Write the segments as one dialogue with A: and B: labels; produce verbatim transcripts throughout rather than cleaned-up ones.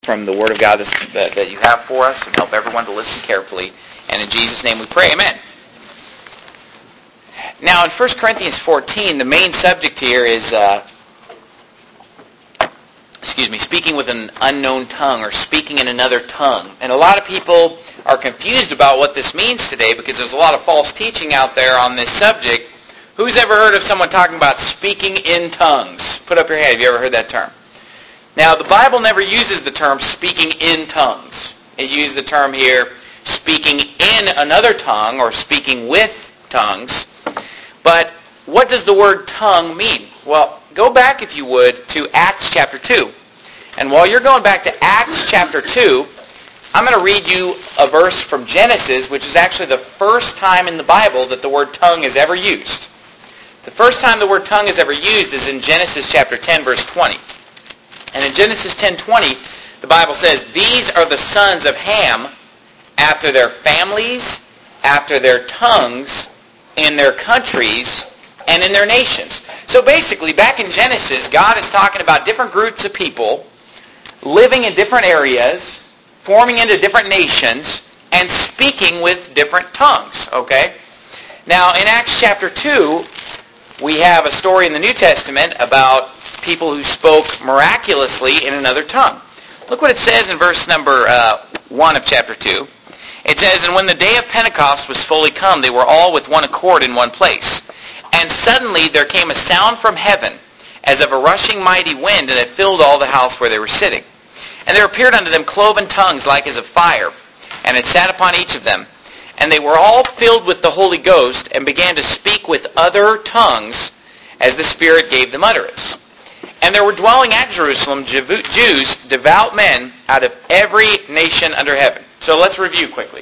A: from the Word of God this, that, that you have for us, and help everyone to listen carefully. And in Jesus' name we pray, amen. Now in First Corinthians fourteen, the main subject here is, uh, excuse me, speaking with an unknown tongue, or speaking in another tongue. And a lot of people are confused about what this means today, because there's a lot of false teaching out there on this subject. Who's ever heard of someone talking about speaking in tongues? Put up your hand. Have you ever heard that term? Now, the Bible never uses the term speaking in tongues. It uses the term here speaking in another tongue, or speaking with tongues. But what does the word tongue mean? Well, go back, if you would, to Acts chapter two. And while you're going back to Acts chapter two, I'm going to read you a verse from Genesis, which is actually the first time in the Bible that the word tongue is ever used. The first time the word tongue is ever used is in Genesis chapter ten, verse twenty. And in Genesis ten twenty, the Bible says, "These are the sons of Ham after their families, after their tongues, in their countries, and in their nations." So basically, back in Genesis, God is talking about different groups of people living in different areas, forming into different nations, and speaking with different tongues, okay? Now, in Acts chapter two, we have a story in the New Testament about people who spoke miraculously in another tongue. Look what it says in verse number uh, one of chapter two. It says, "And when the day of Pentecost was fully come, they were all with one accord in one place. And suddenly there came a sound from heaven, as of a rushing mighty wind, and it filled all the house where they were sitting. And there appeared unto them cloven tongues like as of fire, and it sat upon each of them. And they were all filled with the Holy Ghost, and began to speak with other tongues, as the Spirit gave them utterance. And there were dwelling at Jerusalem Jews, devout men, out of every nation under heaven." So let's review quickly.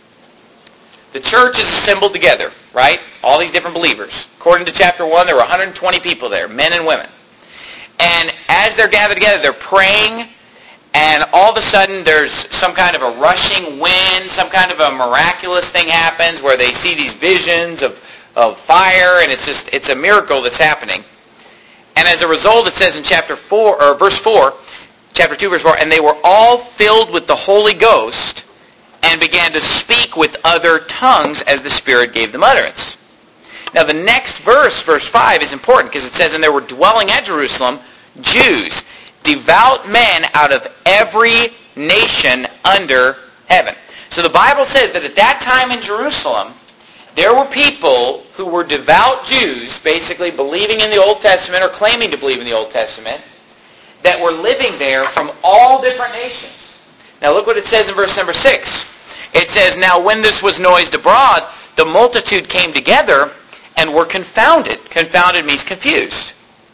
A: The church is assembled together, right? All these different believers. According to chapter one, there were one hundred twenty people there, men and women. And as they're gathered together, they're praying, and all of a sudden there's some kind of a rushing wind, some kind of a miraculous thing happens where they see these visions of, of fire, and it's just, it's a miracle that's happening. And as a result, it says in chapter four, or verse four, chapter two, verse four, "And they were all filled with the Holy Ghost, and began to speak with other tongues as the Spirit gave them utterance." Now the next verse, verse five, is important, because it says, "And there were dwelling at Jerusalem Jews, devout men out of every nation under heaven." So the Bible says that at that time in Jerusalem, there were people who were devout Jews, basically believing in the Old Testament, or claiming to believe in the Old Testament, that were living there from all different nations. Now look what it says in verse number six. It says, "Now when this was noised abroad, the multitude came together and were confounded." Confounded means confused.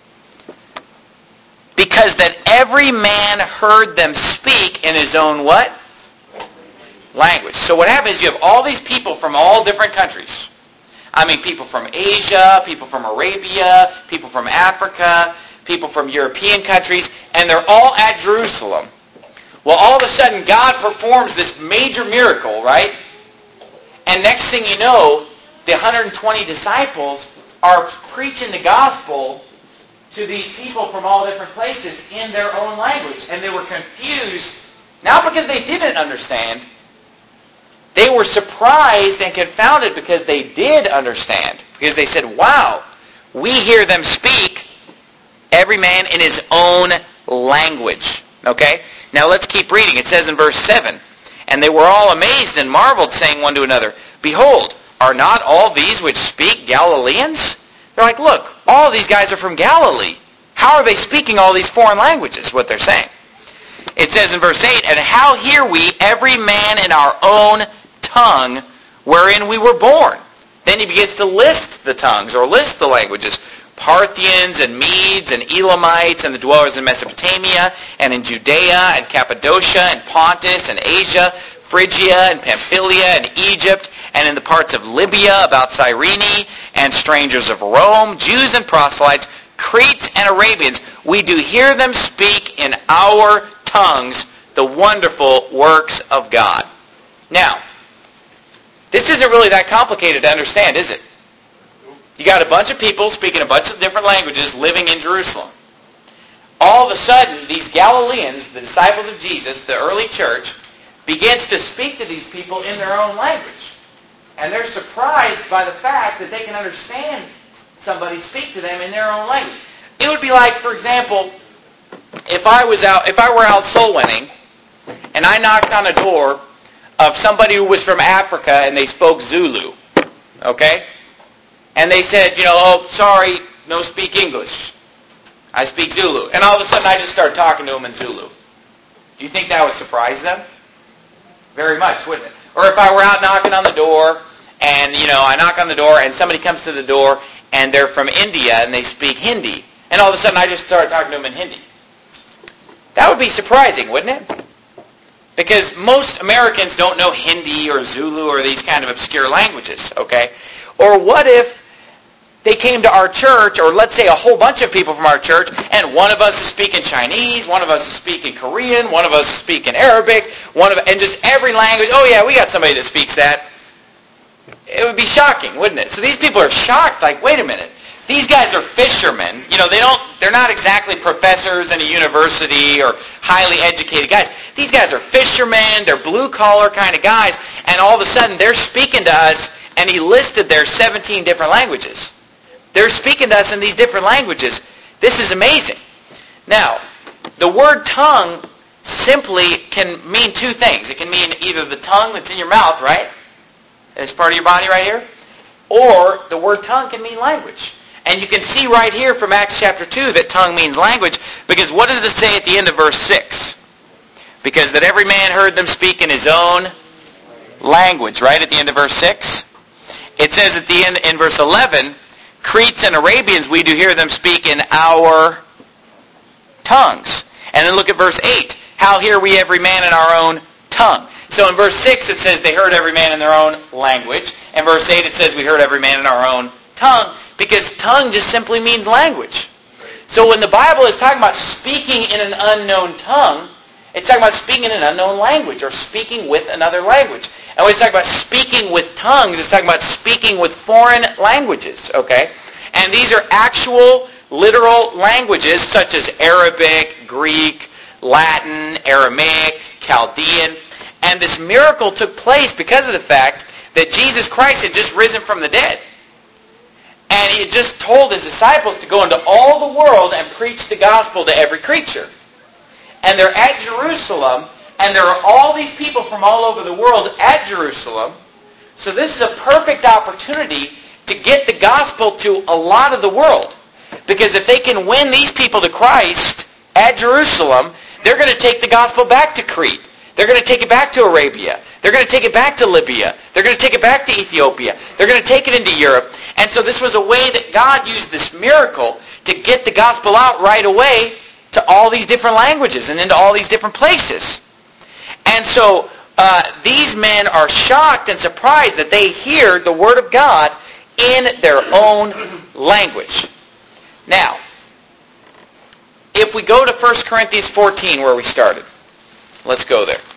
A: "Because that every man heard them speak in his own" what? Language. So what happens is you have all these people from all different countries. I mean, people from Asia, people from Arabia, people from Africa, people from European countries, and they're all at Jerusalem. Well, all of a sudden, God performs this major miracle, right? And next thing you know, the one hundred twenty disciples are preaching the gospel to these people from all different places in their own language. And they were confused, not because they didn't understand. They were surprised and confounded because they did understand. Because they said, "Wow, we hear them speak, every man in his own language." Okay? Now let's keep reading. It says in verse seven, "And they were all amazed and marveled, saying one to another, Behold, are not all these which speak Galileans?" They're like, "Look, all these guys are from Galilee. How are they speaking all these foreign languages?" What they're saying. It says in verse eight, "And how hear we every man in our own tongue wherein we were born?" Then he begins to list the tongues, or list the languages. "Parthians and Medes and Elamites and the dwellers in Mesopotamia and in Judea and Cappadocia and Pontus and Asia, Phrygia and Pamphylia and Egypt and in the parts of Libya about Cyrene, and strangers of Rome, Jews and proselytes, Cretes and Arabians. We do hear them speak in our tongues the wonderful works of God." Now, this isn't really that complicated to understand, is it? You got a bunch of people speaking a bunch of different languages living in Jerusalem. all of a sudden, these Galileans, the disciples of Jesus, the early church, begins to speak to these people in their own language. And they're surprised by the fact that they can understand somebody speak to them in their own language. It would be like, for example, if I was out, if I were out soul winning, and I knocked on a door of somebody who was from Africa and they spoke Zulu, okay? And they said, you know, oh, sorry, no speak English. I speak Zulu. And all of a sudden I just start talking to them in Zulu. Do you think that would surprise them? Very much, wouldn't it? Or if I were out knocking on the door, and, you know, I knock on the door, and somebody comes to the door, and they're from India, and they speak Hindi, and all of a sudden I just start talking to them in Hindi. That would be surprising, wouldn't it? Because most Americans don't know Hindi or Zulu or these kind of obscure languages, okay? Or what if they came to our church, or let's say a whole bunch of people from our church, and one of us is speaking Chinese, one of us is speaking Korean, one of us is speaking Arabic, one of and just every language. Oh yeah, we got somebody that speaks that. It would be shocking, wouldn't it? So these people are shocked, like, wait a minute. These guys are fishermen. You know, they don't they're not exactly professors in a university or highly educated guys. These guys are fishermen, they're blue collar kind of guys, and all of a sudden they're speaking to us, and he listed their seventeen different languages. They're speaking to us in these different languages. This is amazing. Now, the word tongue simply can mean two things. It can mean either the tongue that's in your mouth, right? It's part of your body right here. Or the word tongue can mean language. And you can see right here from Acts chapter two that tongue means language, because what does it say at the end of verse six? Because that every man heard them speak in his own language, right at the end of verse six? It says at the end in verse eleven, Cretes and Arabians, we do hear them speak in our tongues. And then look at verse eight. How hear we every man in our own tongue? So in verse six it says they heard every man in their own language. In verse eight it says we heard every man in our own tongue, because tongue just simply means language. So when the Bible is talking about speaking in an unknown tongue, it's talking about speaking in an unknown language or speaking with another language. And when it's talking about speaking with tongues, it's talking about speaking with foreign languages, okay? And these are actual, literal languages such as Arabic, Greek, Latin, Aramaic, Chaldean. And this miracle took place because of the fact that Jesus Christ had just risen from the dead. And he had just told his disciples to go into all the world and preach the gospel to every creature. And they're at Jerusalem, and there are all these people from all over the world at Jerusalem. So this is a perfect opportunity to get the gospel to a lot of the world. Because if they can win these people to Christ at Jerusalem, they're going to take the gospel back to Crete. They're going to take it back to Arabia. They're going to take it back to Libya. They're going to take it back to Ethiopia. They're going to take it into Europe. And so this was a way that God used this miracle to get the gospel out right away to all these different languages and into all these different places. And so uh, these men are shocked and surprised that they hear the Word of God in their own language. Now, if we go to First Corinthians fourteen where we started, let's go there.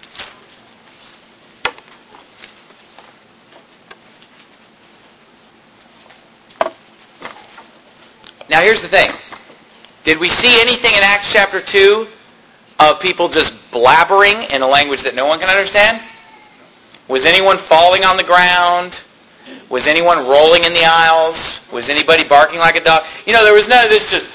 A: Now here's the thing. Did we see anything in Acts chapter two of people just blabbering in a language that no one can understand? Was anyone falling on the ground? Was anyone rolling in the aisles? Was anybody barking like a dog? You know, there was none of this just...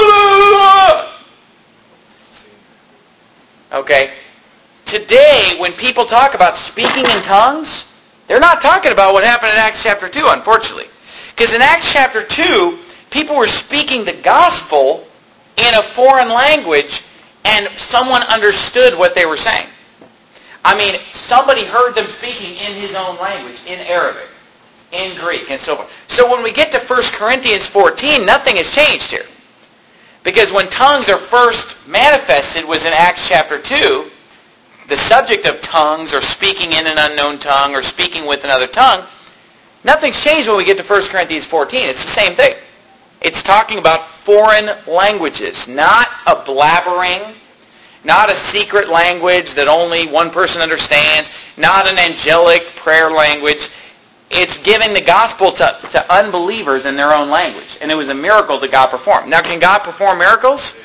A: Okay. Today, when people talk about speaking in tongues, they're not talking about what happened in Acts chapter two, unfortunately. Because in Acts chapter two, people were speaking the gospel in a foreign language, and someone understood what they were saying. I mean, somebody heard them speaking in his own language, in Arabic, in Greek, and so forth. So when we get to First Corinthians fourteen, nothing has changed here. Because when tongues are first manifested was in Acts chapter two, the subject of tongues or speaking in an unknown tongue or speaking with another tongue, nothing's changed when we get to First Corinthians fourteen. It's the same thing. It's talking about foreign languages, not a blabbering, not a secret language that only one person understands, not an angelic prayer language. It's giving the gospel to, to unbelievers in their own language. And it was a miracle that God performed. Now, can God perform miracles?
B: Amen.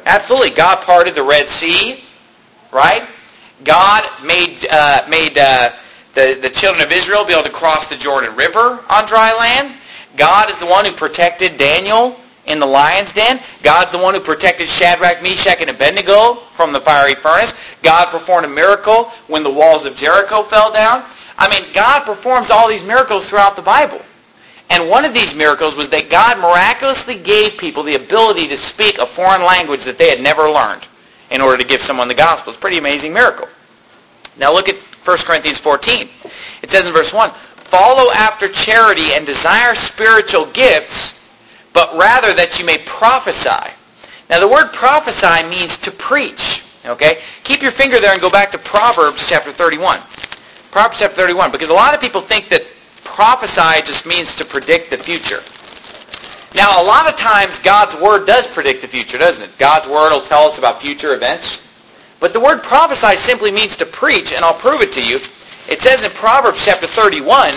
A: Absolutely. God parted the Red Sea, right? God made uh, made uh, the, the children of Israel be able to cross the Jordan River on dry land. God is the one who protected Daniel in the lion's den. God's the one who protected Shadrach, Meshach, and Abednego from the fiery furnace. God performed a miracle when the walls of Jericho fell down. I mean, God performs all these miracles throughout the Bible. And one of these miracles was that God miraculously gave people the ability to speak a foreign language that they had never learned in order to give someone the gospel. It's a pretty amazing miracle. Now look at First Corinthians fourteen. It says in verse one, "Follow after charity and desire spiritual gifts, but rather that you may prophesy." Now the word prophesy means to preach. Okay? Keep your finger there and go back to Proverbs chapter thirty-one. Proverbs chapter thirty-one, because a lot of people think that prophesy just means to predict the future. Now, a lot of times God's Word does predict the future, doesn't it? God's Word will tell us about future events. But the word prophesy simply means to preach, and I'll prove it to you. It says in Proverbs chapter thirty-one,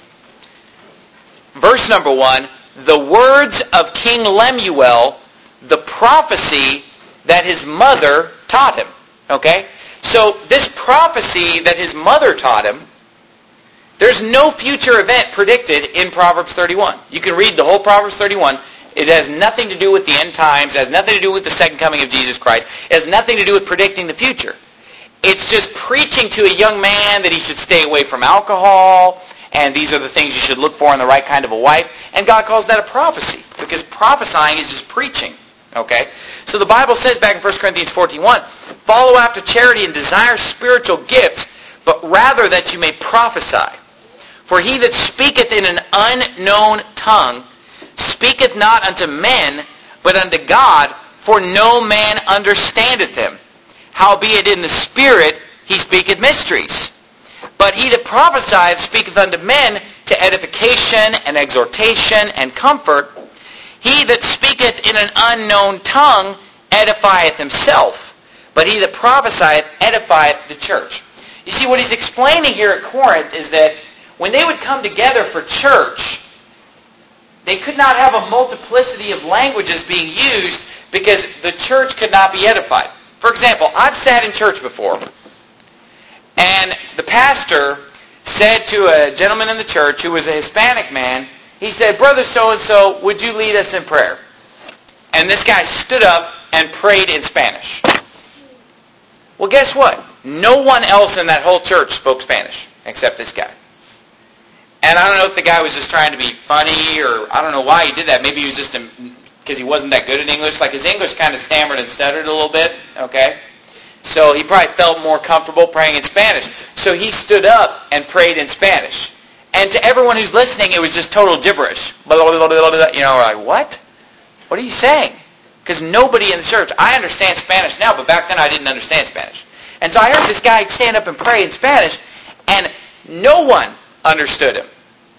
A: verse number one, "The words of King Lemuel, the prophecy that his mother taught him." Okay? So this prophecy that his mother taught him, there's no future event predicted in Proverbs thirty-one. You can read the whole Proverbs thirty-one. It has nothing to do with the end times. It has nothing to do with the second coming of Jesus Christ. It has nothing to do with predicting the future. It's just preaching to a young man that he should stay away from alcohol, and these are the things you should look for in the right kind of a wife. And God calls that a prophecy, because prophesying is just preaching. Okay? So the Bible says back in First Corinthians fourteen one, "Follow after charity and desire spiritual gifts, but rather that you may prophesy. For he that speaketh in an unknown tongue speaketh not unto men, but unto God, for no man understandeth him. Howbeit in the Spirit he speaketh mysteries. But he that prophesieth speaketh unto men to edification and exhortation and comfort. He that speaketh in an unknown tongue edifieth himself, but he that prophesieth edifieth the church." You see, what he's explaining here at Corinth is that when they would come together for church, they could not have a multiplicity of languages being used because the church could not be edified. For example, I've sat in church before, and the pastor said to a gentleman in the church who was a Hispanic man, he said, "Brother so-and-so, would you lead us in prayer?" And this guy stood up and prayed in Spanish. Well, guess what? No one else in that whole church spoke Spanish except this guy. And I don't know if the guy was just trying to be funny, or I don't know why he did that. Maybe he was just because he wasn't that good at English. Like his English kind of stammered and stuttered a little bit, okay? So he probably felt more comfortable praying in Spanish. So he stood up and prayed in Spanish. And to everyone who's listening, it was just total gibberish. You know, we're like, what? What are you saying? Because nobody in the church, I understand Spanish now, but back then I didn't understand Spanish. And so I heard this guy stand up and pray in Spanish, and no one understood him.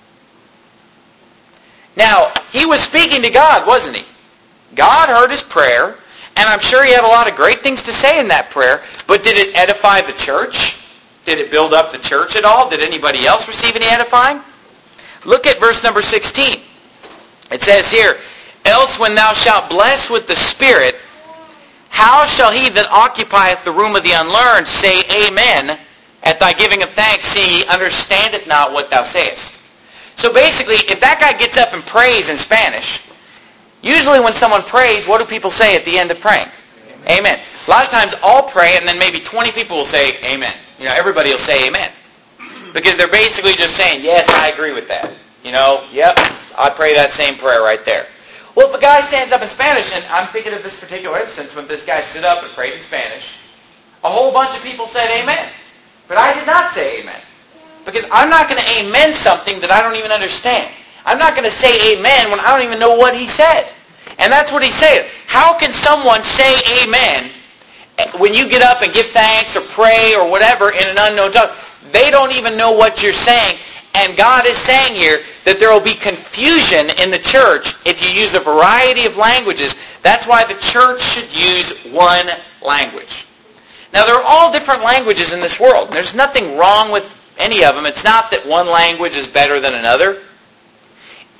A: Now, he was speaking to God, wasn't he? God heard his prayer, and I'm sure he had a lot of great things to say in that prayer, but did it edify the church? Did it build up the church at all? Did anybody else receive any edifying? Look at verse number sixteen. It says here, "Else when thou shalt bless with the Spirit, how shall he that occupieth the room of the unlearned say Amen at thy giving of thanks, seeing he understandeth not what thou sayest?" So basically, if that guy gets up and prays in Spanish, usually when someone prays, what do people say at the end of praying? Amen. Amen. A lot of times I'll pray and then maybe twenty people will say Amen. You know, everybody will say Amen. Because they're basically just saying, yes, I agree with that. You know, yep, I pray that same prayer right there. Well, if a guy stands up in Spanish, and I'm thinking of this particular instance when this guy stood up and prayed in Spanish, a whole bunch of people said Amen. But I did not say Amen. Because I'm not going to amen something that I don't even understand. I'm not going to say amen when I don't even know what he said. And that's what he's saying. How can someone say amen when you get up and give thanks or pray or whatever in an unknown tongue? They don't even know what you're saying. And God is saying here that there will be confusion in the church if you use a variety of languages. That's why the church should use one language. Now, there are all different languages in this world. There's nothing wrong with any of them. It's not that one language is better than another.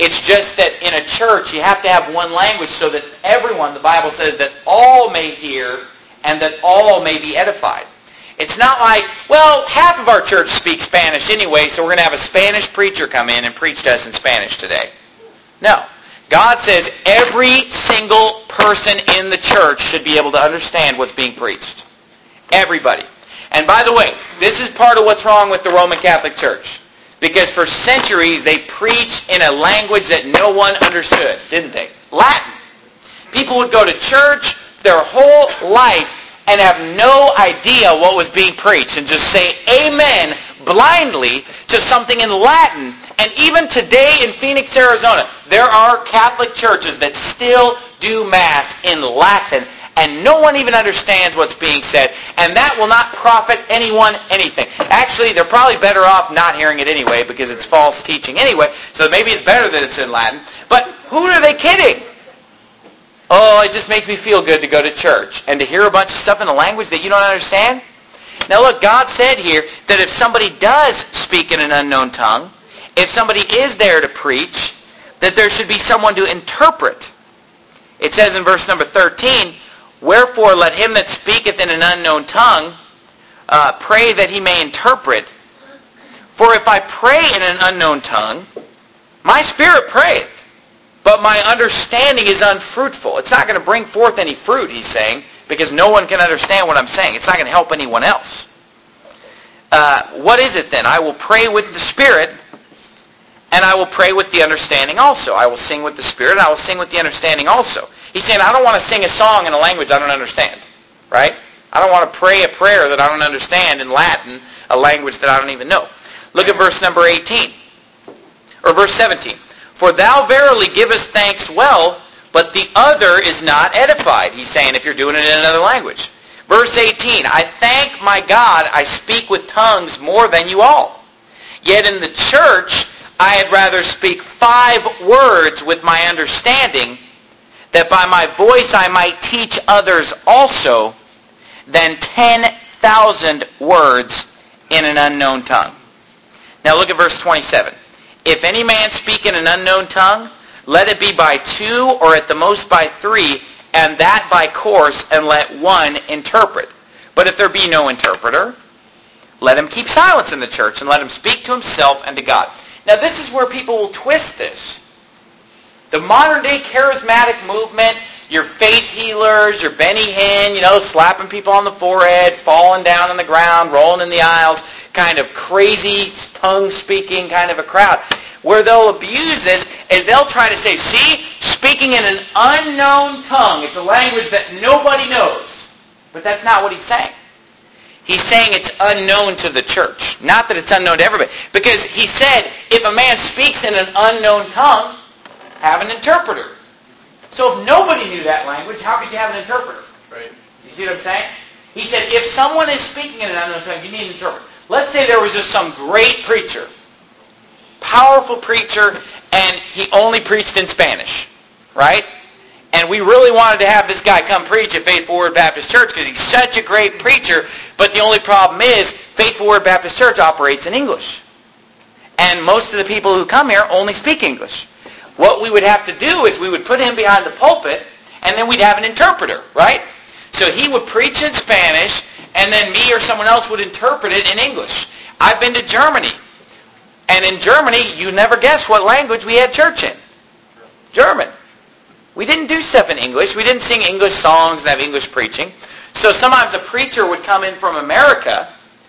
A: It's just that in a church you have to have one language so that everyone, the Bible says, that all may hear and that all may be edified. It's not like, well, half of our church speaks Spanish anyway, so we're going to have a Spanish preacher come in and preach to us in Spanish today. No. God says every single person in the church should be able to understand what's being preached. Everybody. And by the way, this is part of what's wrong with the Roman Catholic Church. Because for centuries they preached in a language that no one understood, didn't they? Latin. People would go to church their whole life and have no idea what was being preached and just say amen blindly to something in Latin. And even today in Phoenix, Arizona, there are Catholic churches that still do Mass in Latin, and no one even understands what's being said, and that will not profit anyone anything. Actually, they're probably better off not hearing it anyway because it's false teaching anyway, so maybe it's better that it's in Latin. But who are they kidding? Oh, it just makes me feel good to go to church and to hear a bunch of stuff in a language that you don't understand. Now look, God said here that if somebody does speak in an unknown tongue, if somebody is there to preach, that there should be someone to interpret. It says in verse number thirteen, wherefore let him that speaketh in an unknown tongue uh, pray that he may interpret. For if I pray in an unknown tongue, my spirit prayeth, but my understanding is unfruitful. It's not going to bring forth any fruit, he's saying, because no one can understand what I'm saying. It's not going to help anyone else. Uh, what is it then? I will pray with the Spirit, and I will pray with the understanding also. I will sing with the Spirit, and I will sing with the understanding also. He's saying, I don't want to sing a song in a language I don't understand, right? I don't want to pray a prayer that I don't understand in Latin, a language that I don't even know. Look at verse number eighteen, or verse seventeen. For thou verily givest thanks well, but the other is not edified. He's saying if you're doing it in another language. Verse eighteen, I thank my God I speak with tongues more than you all. Yet in the church I had rather speak five words with my understanding, that by my voice I might teach others also, than ten thousand words in an unknown tongue. Now look at verse twenty-seven. If any man speak in an unknown tongue, let it be by two or at the most by three, and that by course, and let one interpret. But if there be no interpreter, let him keep silence in the church, and let him speak to himself and to God. Now this is where people will twist this. The modern day charismatic movement, your faith healers, your Benny Hinn, you know, slapping people on the forehead, falling down on the ground, rolling in the aisles, kind of crazy tongue-speaking kind of a crowd. Where they'll abuse this is they'll try to say, see, speaking in an unknown tongue, it's a language that nobody knows. But that's not what he's saying. He's saying it's unknown to the church, not that it's unknown to everybody. Because he said, if a man speaks in an unknown tongue, have an interpreter. So if nobody knew that language, how could you have an interpreter?
B: Right.
A: You see what I'm saying? He said, if someone is speaking in an unknown tongue, you need an interpreter. Let's say there was just some great preacher, powerful preacher, and he only preached in Spanish, right? And we really wanted to have this guy come preach at Faithful Word Baptist Church because he's such a great preacher, but the only problem is Faithful Word Baptist Church operates in English. And most of the people who come here only speak English. What we would have to do is we would put him behind the pulpit, and then we'd have an interpreter, right? So he would preach in Spanish, and then me or someone else would interpret it in English. I've been to Germany. And in Germany, you never guess what language we had church in. German. We didn't do stuff in English. We didn't sing English songs and have English preaching. So sometimes a preacher would come in from America,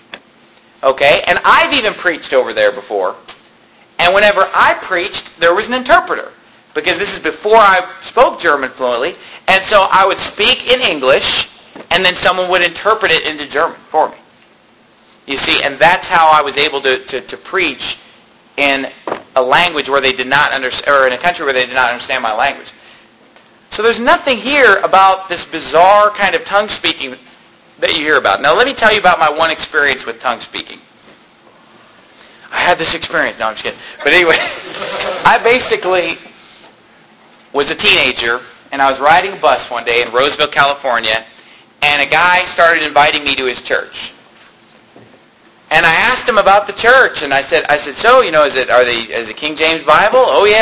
A: okay, and I've even preached over there before. And whenever I preached, there was an interpreter. Because this is before I spoke German fluently. And so I would speak in English, and then someone would interpret it into German for me. You see, and that's how I was able to, to, to preach in a language where they did not understand, or in a country where they did not understand my language. So there's nothing here about this bizarre kind of tongue speaking that you hear about. Now let me tell you about my one experience with tongue speaking. I had this experience. No, I'm just kidding. But anyway, I basically was a teenager, and I was riding a bus one day in Roseville, California, and a guy started inviting me to his church. And I asked him about the church, and I said, I said, so, you know, is it are they is it King James Bible? Oh yeah, it's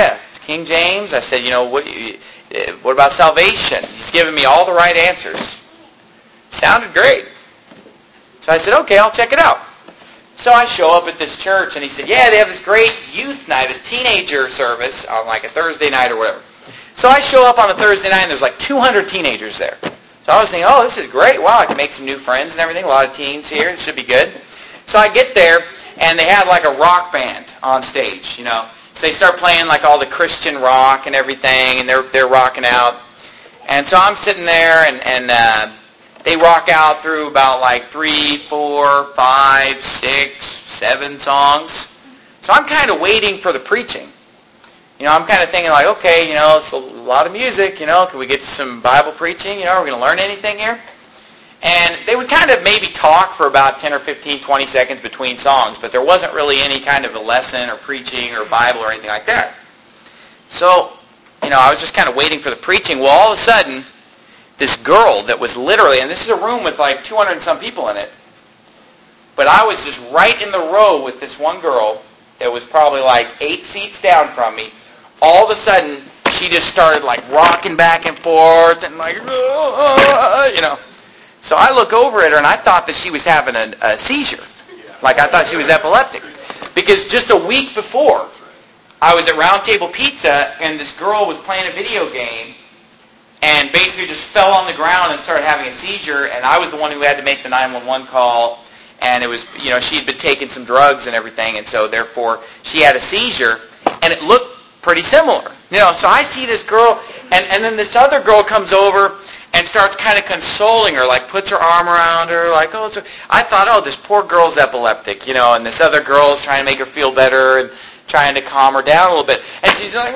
A: King James? I said, you know, what, what about salvation? He's giving me all the right answers. Sounded great. So I said, okay, I'll check it out. So I show up at this church, and he said, yeah, they have this great youth night, this teenager service on like a Thursday night or whatever. So I show up on a Thursday night, and there's like two hundred teenagers there. So I was thinking, oh, this is great. Wow, I can make some new friends and everything. A lot of teens here. It should be good. So I get there, and they had like a rock band on stage, you know. So they start playing like all the Christian rock and everything, and they're they're rocking out. And so I'm sitting there, and, and uh, they rock out through about like three, four, five, six, seven songs. So I'm kind of waiting for the preaching. You know, I'm kind of thinking like, okay, you know, it's a lot of music, you know, can we get some Bible preaching? You know, are we going to learn anything here? And they would kind of maybe talk for about ten or fifteen, twenty seconds between songs, but there wasn't really any kind of a lesson or preaching or Bible or anything like that. So, you know, I was just kind of waiting for the preaching. Well, all of a sudden, this girl that was literally, and this is a room with like two hundred and some people in it, but I was just right in the row with this one girl that was probably like eight seats down from me. All of a sudden, she just started like rocking back and forth and like, uh, you know. So I look over at her, and I thought that she was having a, a seizure. Like I thought she was epileptic. Because just a week before, I was at Round Table Pizza, and this girl was playing a video game and basically just fell on the ground and started having a seizure, and I was the one who had to make the nine one one call, and it was, you know, she had been taking some drugs and everything, and so therefore she had a seizure, and it looked pretty similar. You know, so I see this girl, and, and then this other girl comes over and starts kind of consoling her, like puts her arm around her, like, oh, so I thought, oh, this poor girl's epileptic, you know, and this other girl's trying to make her feel better and trying to calm her down a little bit. And she's like,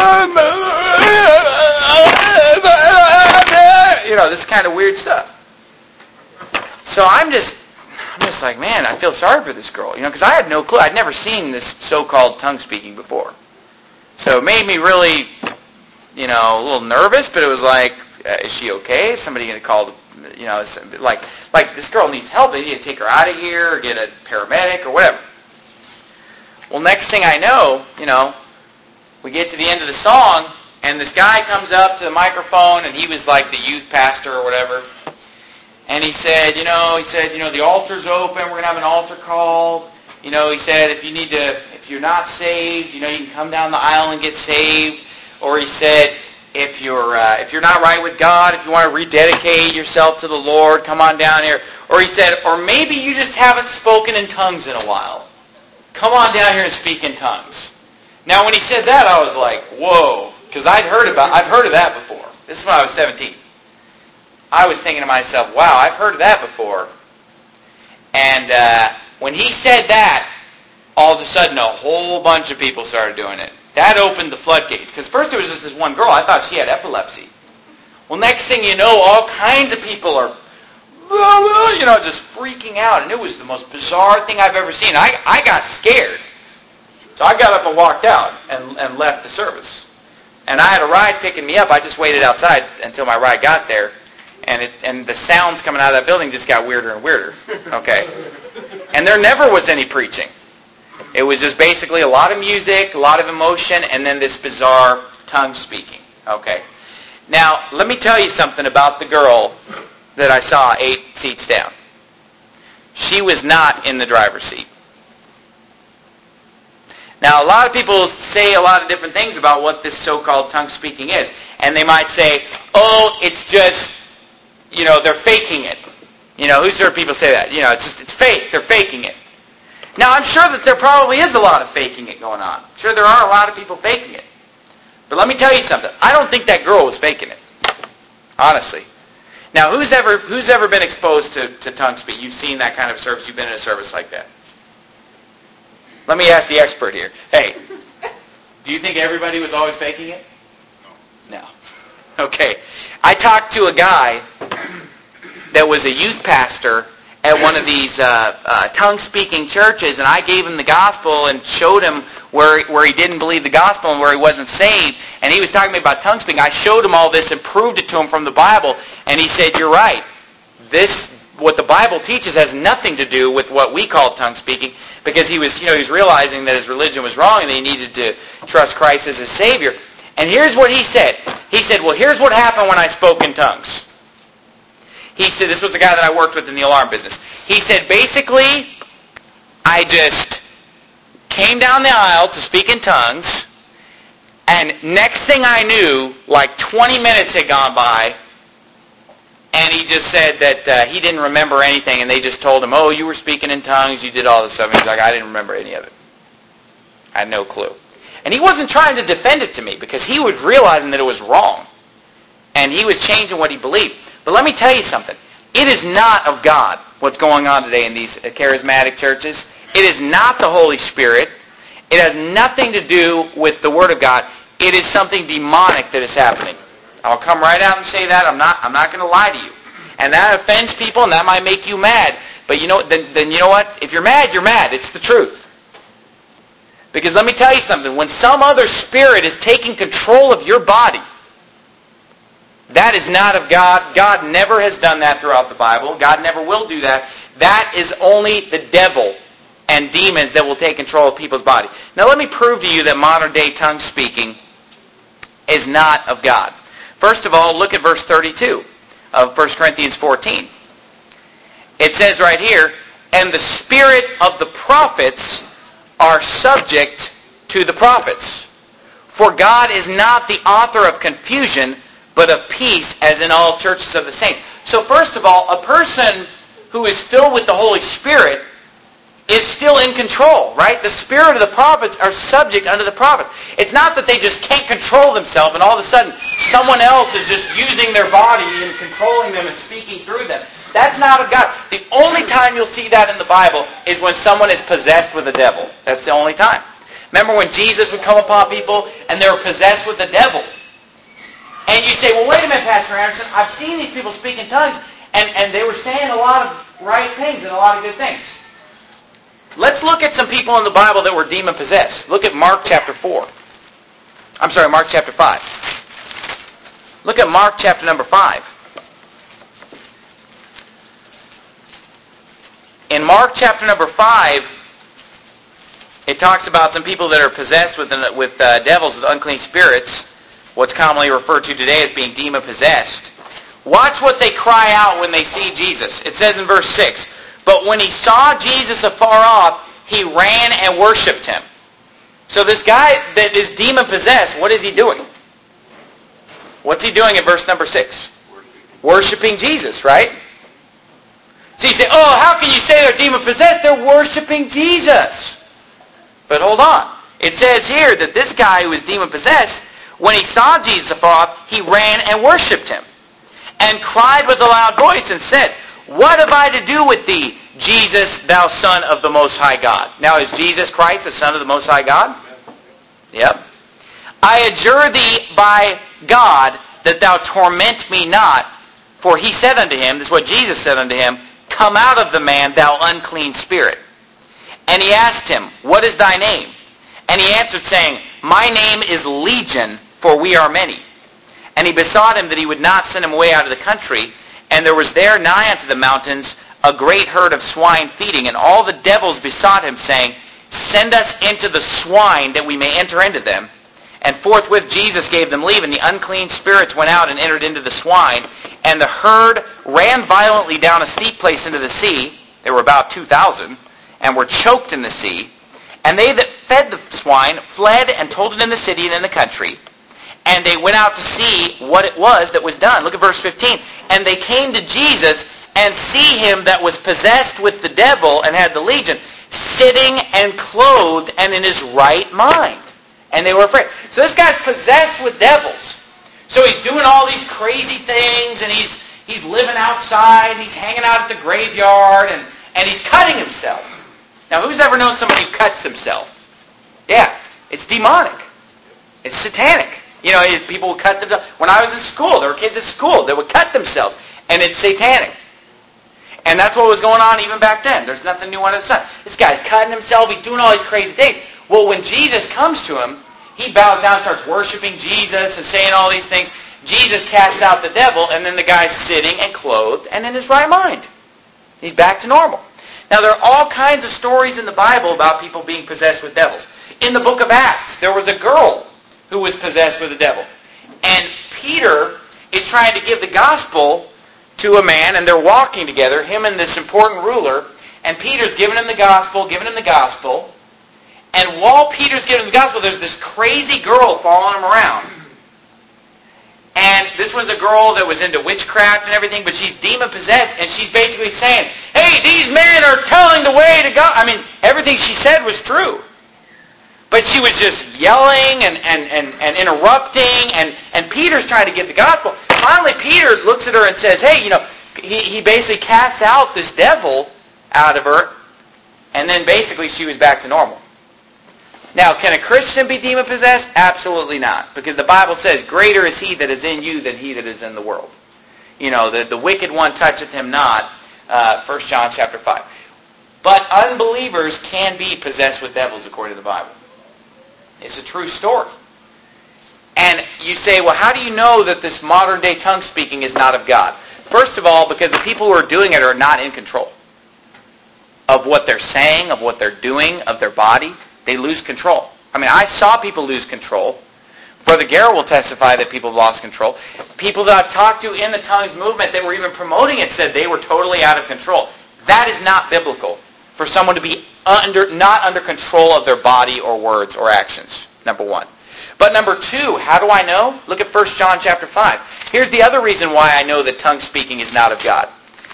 A: you know, this kind of weird stuff. So I'm just, I'm just like, man, I feel sorry for this girl, you know, because I had no clue. I'd never seen this so-called tongue speaking before. So it made me really, you know, a little nervous, but it was like, uh, is she okay? Is somebody going to call, the, you know, like, like this girl needs help. They need to take her out of here or get a paramedic or whatever. Well, next thing I know, you know, we get to the end of the song, and this guy comes up to the microphone, and he was like the youth pastor or whatever. And he said, you know, he said, you know, the altar's open. We're going to have an altar call. You know, he said, if you need to, if you're not saved, you know, you can come down the aisle and get saved. Or he said, if you're uh, if you're not right with God, if you want to rededicate yourself to the Lord, come on down here. Or he said, or maybe you just haven't spoken in tongues in a while. Come on down here and speak in tongues. Now, when he said that, I was like, whoa, because I'd heard about, I've heard of that before. This is when I was seventeen. I was thinking to myself, wow, I've heard of that before. And uh, when he said that, all of a sudden a whole bunch of people started doing it. That opened the floodgates. Because first there was just this one girl. I thought she had epilepsy. Well, next thing you know, all kinds of people are, you know, just freaking out. And it was the most bizarre thing I've ever seen. I, I got scared. So I got up and walked out and, and left the service. And I had a ride picking me up. I just waited outside until my ride got there. And it, and the sounds coming out of that building just got weirder and weirder. Okay? And there never was any preaching. It was just basically a lot of music, a lot of emotion, and then this bizarre tongue speaking. Okay? Now, let me tell you something about the girl that I saw eight seats down. She was not in the driver's seat. Now, a lot of people say a lot of different things about what this so-called tongue speaking is. And they might say, oh, it's just, you know, they're faking it. You know, who's heard people say that? You know, it's just, it's fake. They're faking it. Now, I'm sure that there probably is a lot of faking it going on. I'm sure there are a lot of people faking it. But let me tell you something. I don't think that girl was faking it. Honestly. Now, who's ever who's ever been exposed to, to tongue speak? You've seen that kind of service. You've been in a service like that. Let me ask the expert here. Hey, do you think everybody was always faking it? No. Okay. I talked to a guy that was a youth pastor at one of these uh, uh, tongue-speaking churches, and I gave him the gospel and showed him where where he didn't believe the gospel and where he wasn't saved. And he was talking to me about tongue-speaking. I showed him all this and proved it to him from the Bible, and he said, you're right. This what the Bible teaches has nothing to do with what we call tongue speaking, because he was, you know, he was realizing that his religion was wrong and that he needed to trust Christ as his Savior. And here's what he said. He said, well, here's what happened when I spoke in tongues. He said, this was the guy that I worked with in the alarm business. He said, basically, I just came down the aisle to speak in tongues, and next thing I knew, like twenty minutes had gone by, and he just said that uh, he didn't remember anything, and they just told him, oh, you were speaking in tongues, you did all this stuff. And he's like, I didn't remember any of it. I had no clue. And he wasn't trying to defend it to me, because he was realizing that it was wrong. And he was changing what he believed. But let me tell you something. It is not of God what's going on today in these charismatic churches. It is not the Holy Spirit. It has nothing to do with the Word of God. It is something demonic that is happening. I'll come right out and say that. I'm not I'm not going to lie to you. And that offends people, and that might make you mad. But you know, then, then you know what? If you're mad, you're mad. It's the truth. Because let me tell you something. When some other spirit is taking control of your body, that is not of God. God never has done that throughout the Bible. God never will do that. That is only the devil and demons that will take control of people's body. Now let me prove to you that modern day tongue speaking is not of God. First of all, look at verse thirty-two of First Corinthians fourteen. It says right here, and the spirit of the prophets are subject to the prophets. For God is not the author of confusion, but of peace, as in all churches of the saints. So first of all, a person who is filled with the Holy Spirit is still in control, right? The spirit of the prophets are subject unto the prophets. It's not that they just can't control themselves and all of a sudden someone else is just using their body and controlling them and speaking through them. That's not of God. The only time you'll see that in the Bible is when someone is possessed with the devil. That's the only time. Remember when Jesus would come upon people and they were possessed with the devil? And you say, well, wait a minute, Pastor Anderson, I've seen these people speak in tongues and, and they were saying a lot of right things and a lot of good things. Let's look at some people in the Bible that were demon-possessed. Look at Mark chapter four. I'm sorry, Mark chapter five. Look at Mark chapter number five. In Mark chapter number five, it talks about some people that are possessed with, with uh, devils, with unclean spirits, what's commonly referred to today as being demon-possessed. Watch what they cry out when they see Jesus. It says in verse six, but when he saw Jesus afar off, he ran and worshipped him. So this guy that is demon-possessed, what is he doing? What's he doing in verse number six? Worshipping Jesus, right? So you say, oh, how can you say they're demon-possessed? They're worshiping Jesus. But hold on. It says here that this guy who is demon-possessed, when he saw Jesus afar off, he ran and worshipped him, and cried with a loud voice and said, what have I to do with thee, Jesus, thou Son of the Most High God? Now, is Jesus Christ the Son of the Most High God? Yep. I adjure thee by God that thou torment me not. For he said unto him, this is what Jesus said unto him, come out of the man, thou unclean spirit. And he asked him, what is thy name? And he answered, saying, my name is Legion, for we are many. And he besought him that he would not send him away out of the country. And there was there nigh unto the mountains a great herd of swine feeding. And all the devils besought him, saying, send us into the swine, that we may enter into them. And forthwith Jesus gave them leave, and the unclean spirits went out and entered into the swine. And the herd ran violently down a steep place into the sea. There were about two thousand, and were choked in the sea. And they that fed the swine fled and told it in the city and in the country. And they went out to see what it was that was done. Look at verse fifteen. And they came to Jesus, and see him that was possessed with the devil and had the legion, sitting and clothed and in his right mind. And they were afraid. So this guy's possessed with devils. So he's doing all these crazy things, and he's he's living outside, and he's hanging out at the graveyard, and, and he's cutting himself. Now, who's ever known somebody who cuts himself? Yeah, it's demonic. It's satanic. You know, people would cut themselves. When I was in school, there were kids at school that would cut themselves, and it's satanic. And that's what was going on even back then. There's nothing new under the sun. This guy's cutting himself. He's doing all these crazy things. Well, when Jesus comes to him, he bows down, starts worshiping Jesus and saying all these things. Jesus casts out the devil, and then the guy's sitting and clothed and in his right mind. He's back to normal. Now, there are all kinds of stories in the Bible about people being possessed with devils. In the book of Acts, there was a girl who was possessed with a devil. And Peter is trying to give the gospel to a man, and they're walking together, him and this important ruler, and Peter's giving him the gospel, giving him the gospel, and while Peter's giving him the gospel, there's this crazy girl following him around. And this was a girl that was into witchcraft and everything, but she's demon-possessed, and she's basically saying, hey, these men are telling the way to God. I mean, everything she said was true. But she was just yelling and, and, and, and interrupting, and, and Peter's trying to give the gospel. Finally, Peter looks at her and says, hey, you know, he, he basically casts out this devil out of her, and then basically she was back to normal. Now, can a Christian be demon-possessed? Absolutely not. Because the Bible says, greater is he that is in you than he that is in the world. You know, the, the wicked one toucheth him not, uh, First John chapter five. But unbelievers can be possessed with devils according to the Bible. It's a true story. And you say, well, how do you know that this modern day tongue speaking is not of God? First of all, because the people who are doing it are not in control of what they're saying, of what they're doing, of their body. They lose control. I mean, I saw people lose control. Brother Garrett will testify that people have lost control. People that I've talked to in the tongues movement that were even promoting it said they were totally out of control. That is not biblical for someone to be under, not under control of their body or words or actions, number one. But number two, how do I know? Look at First John chapter five. Here's the other reason why I know that tongue speaking is not of God.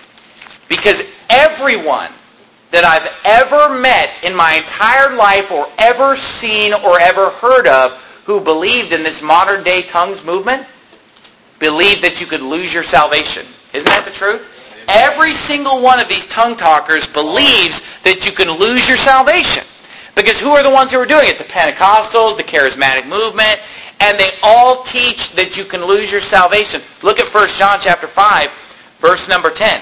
A: Because everyone that I've ever met in my entire life or ever seen or ever heard of who believed in this modern day tongues movement believed that you could lose your salvation. Isn't that the truth? Every single one of these tongue talkers believes that you can lose your salvation. Because who are the ones who are doing it? The Pentecostals, the charismatic movement, and they all teach that you can lose your salvation. Look at First John chapter five, verse number ten.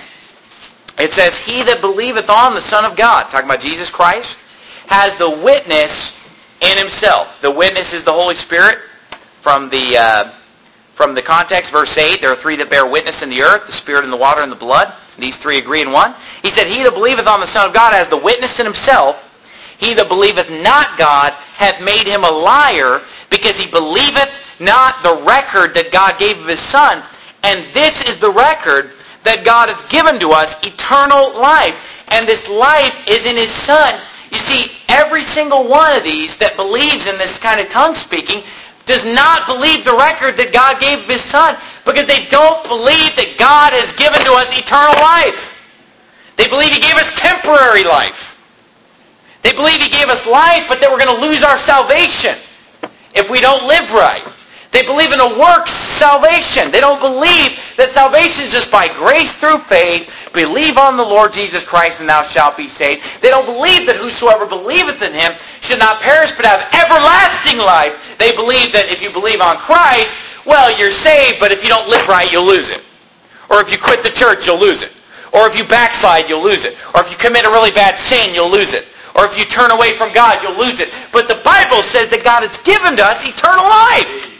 A: It says, he that believeth on the Son of God, talking about Jesus Christ, has the witness in himself. The witness is the Holy Spirit. From the uh, from the context, verse eight, there are three that bear witness in the earth, the Spirit and the water and the blood. These three agree in one. He said, he that believeth on the Son of God has the witness in himself. He that believeth not God hath made him a liar, because he believeth not the record that God gave of his Son. And this is the record that God hath given to us, eternal life. And this life is in his Son. You see, every single one of these that believes in this kind of tongue speaking does not believe the record that God gave of his Son, because they don't believe that God has given to us eternal life. They believe he gave us temporary life. They believe he gave us life, but that we're going to lose our salvation if we don't live right. They believe in a works salvation. They don't believe that salvation is just by grace through faith. Believe on the Lord Jesus Christ and thou shalt be saved. They don't believe that whosoever believeth in him should not perish but have everlasting life. They believe that if you believe on Christ, well, you're saved, but if you don't live right, you'll lose it. Or if you quit the church, you'll lose it. Or if you backslide, you'll lose it. Or if you commit a really bad sin, you'll lose it. Or if you turn away from God, you'll lose it. But the Bible says that God has given to us eternal life.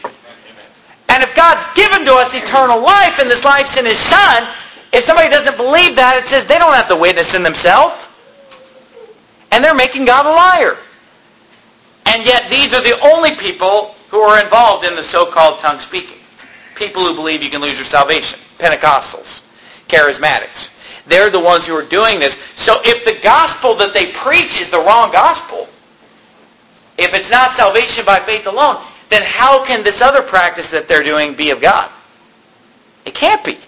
A: And if God's given to us eternal life, and this life's in his Son, if somebody doesn't believe that, it says they don't have the witness in themselves. And they're making God a liar. And yet these are the only people who are involved in the so-called tongue speaking. People who believe you can lose your salvation. Pentecostals. Charismatics. They're the ones who are doing this. So if the gospel that they preach is the wrong gospel, if it's not salvation by faith alone, then how can this other practice that they're doing be of God? It can't be.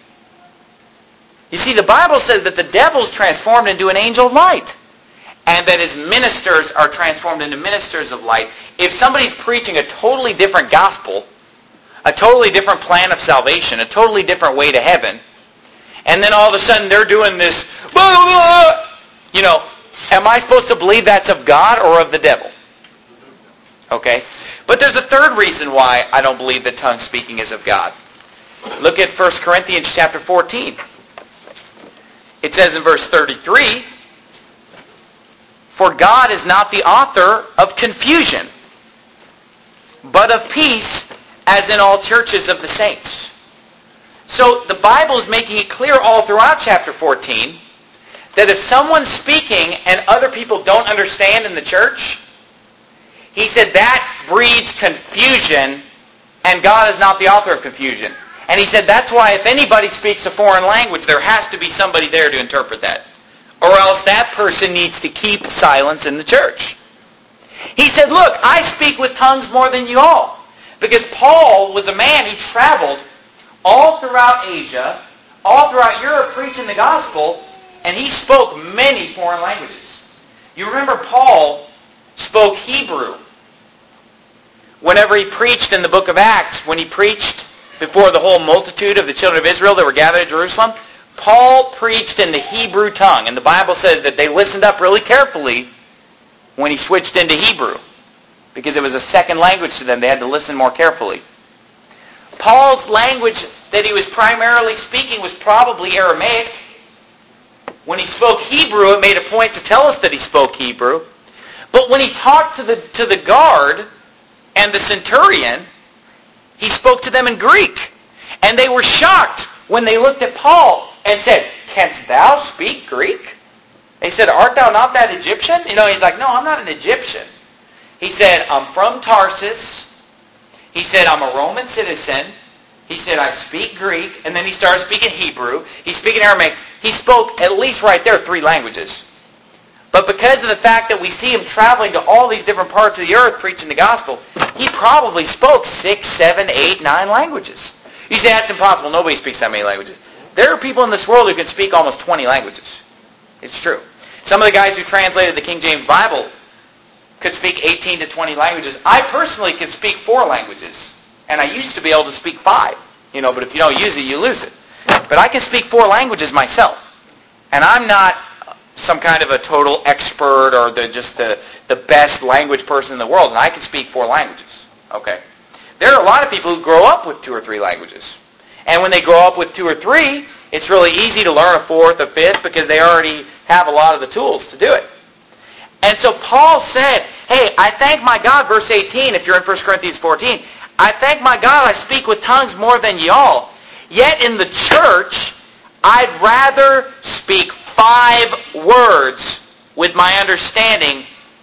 A: You see, the Bible says that the devil's transformed into an angel of light, and that his ministers are transformed into ministers of light. If somebody's preaching a totally different gospel, a totally different plan of salvation, a totally different way to heaven, and then all of a sudden they're doing this, blah, blah, you know, am I supposed to believe that's of God or of the devil? Okay? But there's a third reason why I don't believe that tongue speaking is of God. Look at First Corinthians chapter fourteen. It says in verse thirty-three, for God is not the author of confusion, but of peace, as in all churches of the saints. So the Bible is making it clear all throughout chapter fourteen that if someone's speaking and other people don't understand in the church, he said that breeds confusion, and God is not the author of confusion. And he said that's why if anybody speaks a foreign language, there has to be somebody there to interpret that. Or else that person needs to keep silence in the church. He said, look, I speak with tongues more than you all. Because Paul was a man who traveled all throughout Asia, all throughout Europe preaching the gospel, and he spoke many foreign languages. You remember Paul spoke Hebrew whenever he preached in the book of Acts, when he preached before the whole multitude of the children of Israel that were gathered at Jerusalem. Paul preached in the Hebrew tongue, and the Bible says that they listened up really carefully when he switched into Hebrew, because it was a second language to them. They had to listen more carefully. Paul's language that he was primarily speaking was probably Aramaic. When he spoke Hebrew, it made a point to tell us that he spoke Hebrew. But when he talked to the to the guard and the centurion, he spoke to them in Greek. And they were shocked when they looked at Paul and said, canst thou speak Greek? They said, art thou not that Egyptian? You know, he's like, no, I'm not an Egyptian. He said, I'm from Tarsus. He said, I'm a Roman citizen. He said, I speak Greek. And then he started speaking Hebrew. He's speaking Aramaic. He spoke, at least right there, three languages. But because of the fact that we see him traveling to all these different parts of the earth preaching the gospel, he probably spoke six, seven, eight, nine languages. You say, that's impossible. Nobody speaks that many languages. There are people in this world who can speak almost twenty languages. It's true. Some of the guys who translated the King James Bible could speak eighteen to twenty languages. I personally can speak four languages. And I used to be able to speak five. You know, but if you don't use it, you lose it. But I can speak four languages myself. And I'm not some kind of a total expert or the, just the, the best language person in the world. And I can speak four languages. Okay? There are a lot of people who grow up with two or three languages. And when they grow up with two or three, it's really easy to learn a fourth, a fifth, because they already have a lot of the tools to do it. And so Paul said, hey, I thank my God, verse eighteen, if you're in First Corinthians fourteen, I thank my God I speak with tongues more than ye all. Yet in the church, I'd rather speak five words with my understanding,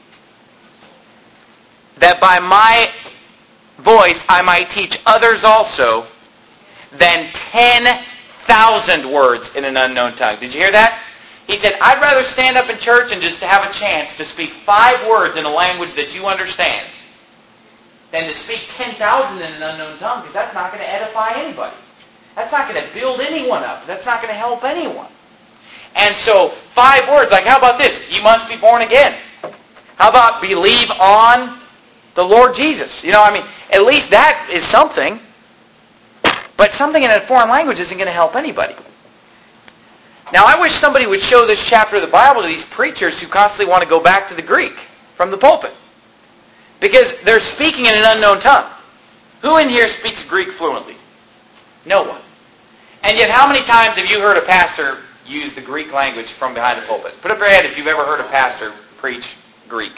A: that by my voice I might teach others also, than ten thousand words in an unknown tongue. Did you hear that? He said, I'd rather stand up in church and just have a chance to speak five words in a language that you understand than to speak ten thousand in an unknown tongue, because that's not going to edify anybody. That's not going to build anyone up. That's not going to help anyone. And so, five words, like how about this? You must be born again. How about believe on the Lord Jesus? You know, I mean, at least that is something. But something in a foreign language isn't going to help anybody. Now, I wish somebody would show this chapter of the Bible to these preachers who constantly want to go back to the Greek from the pulpit. Because they're speaking in an unknown tongue. Who in here speaks Greek fluently? No one. And yet, how many times have you heard a pastor use the Greek language from behind the pulpit? Put up your hand if you've ever heard a pastor preach Greek.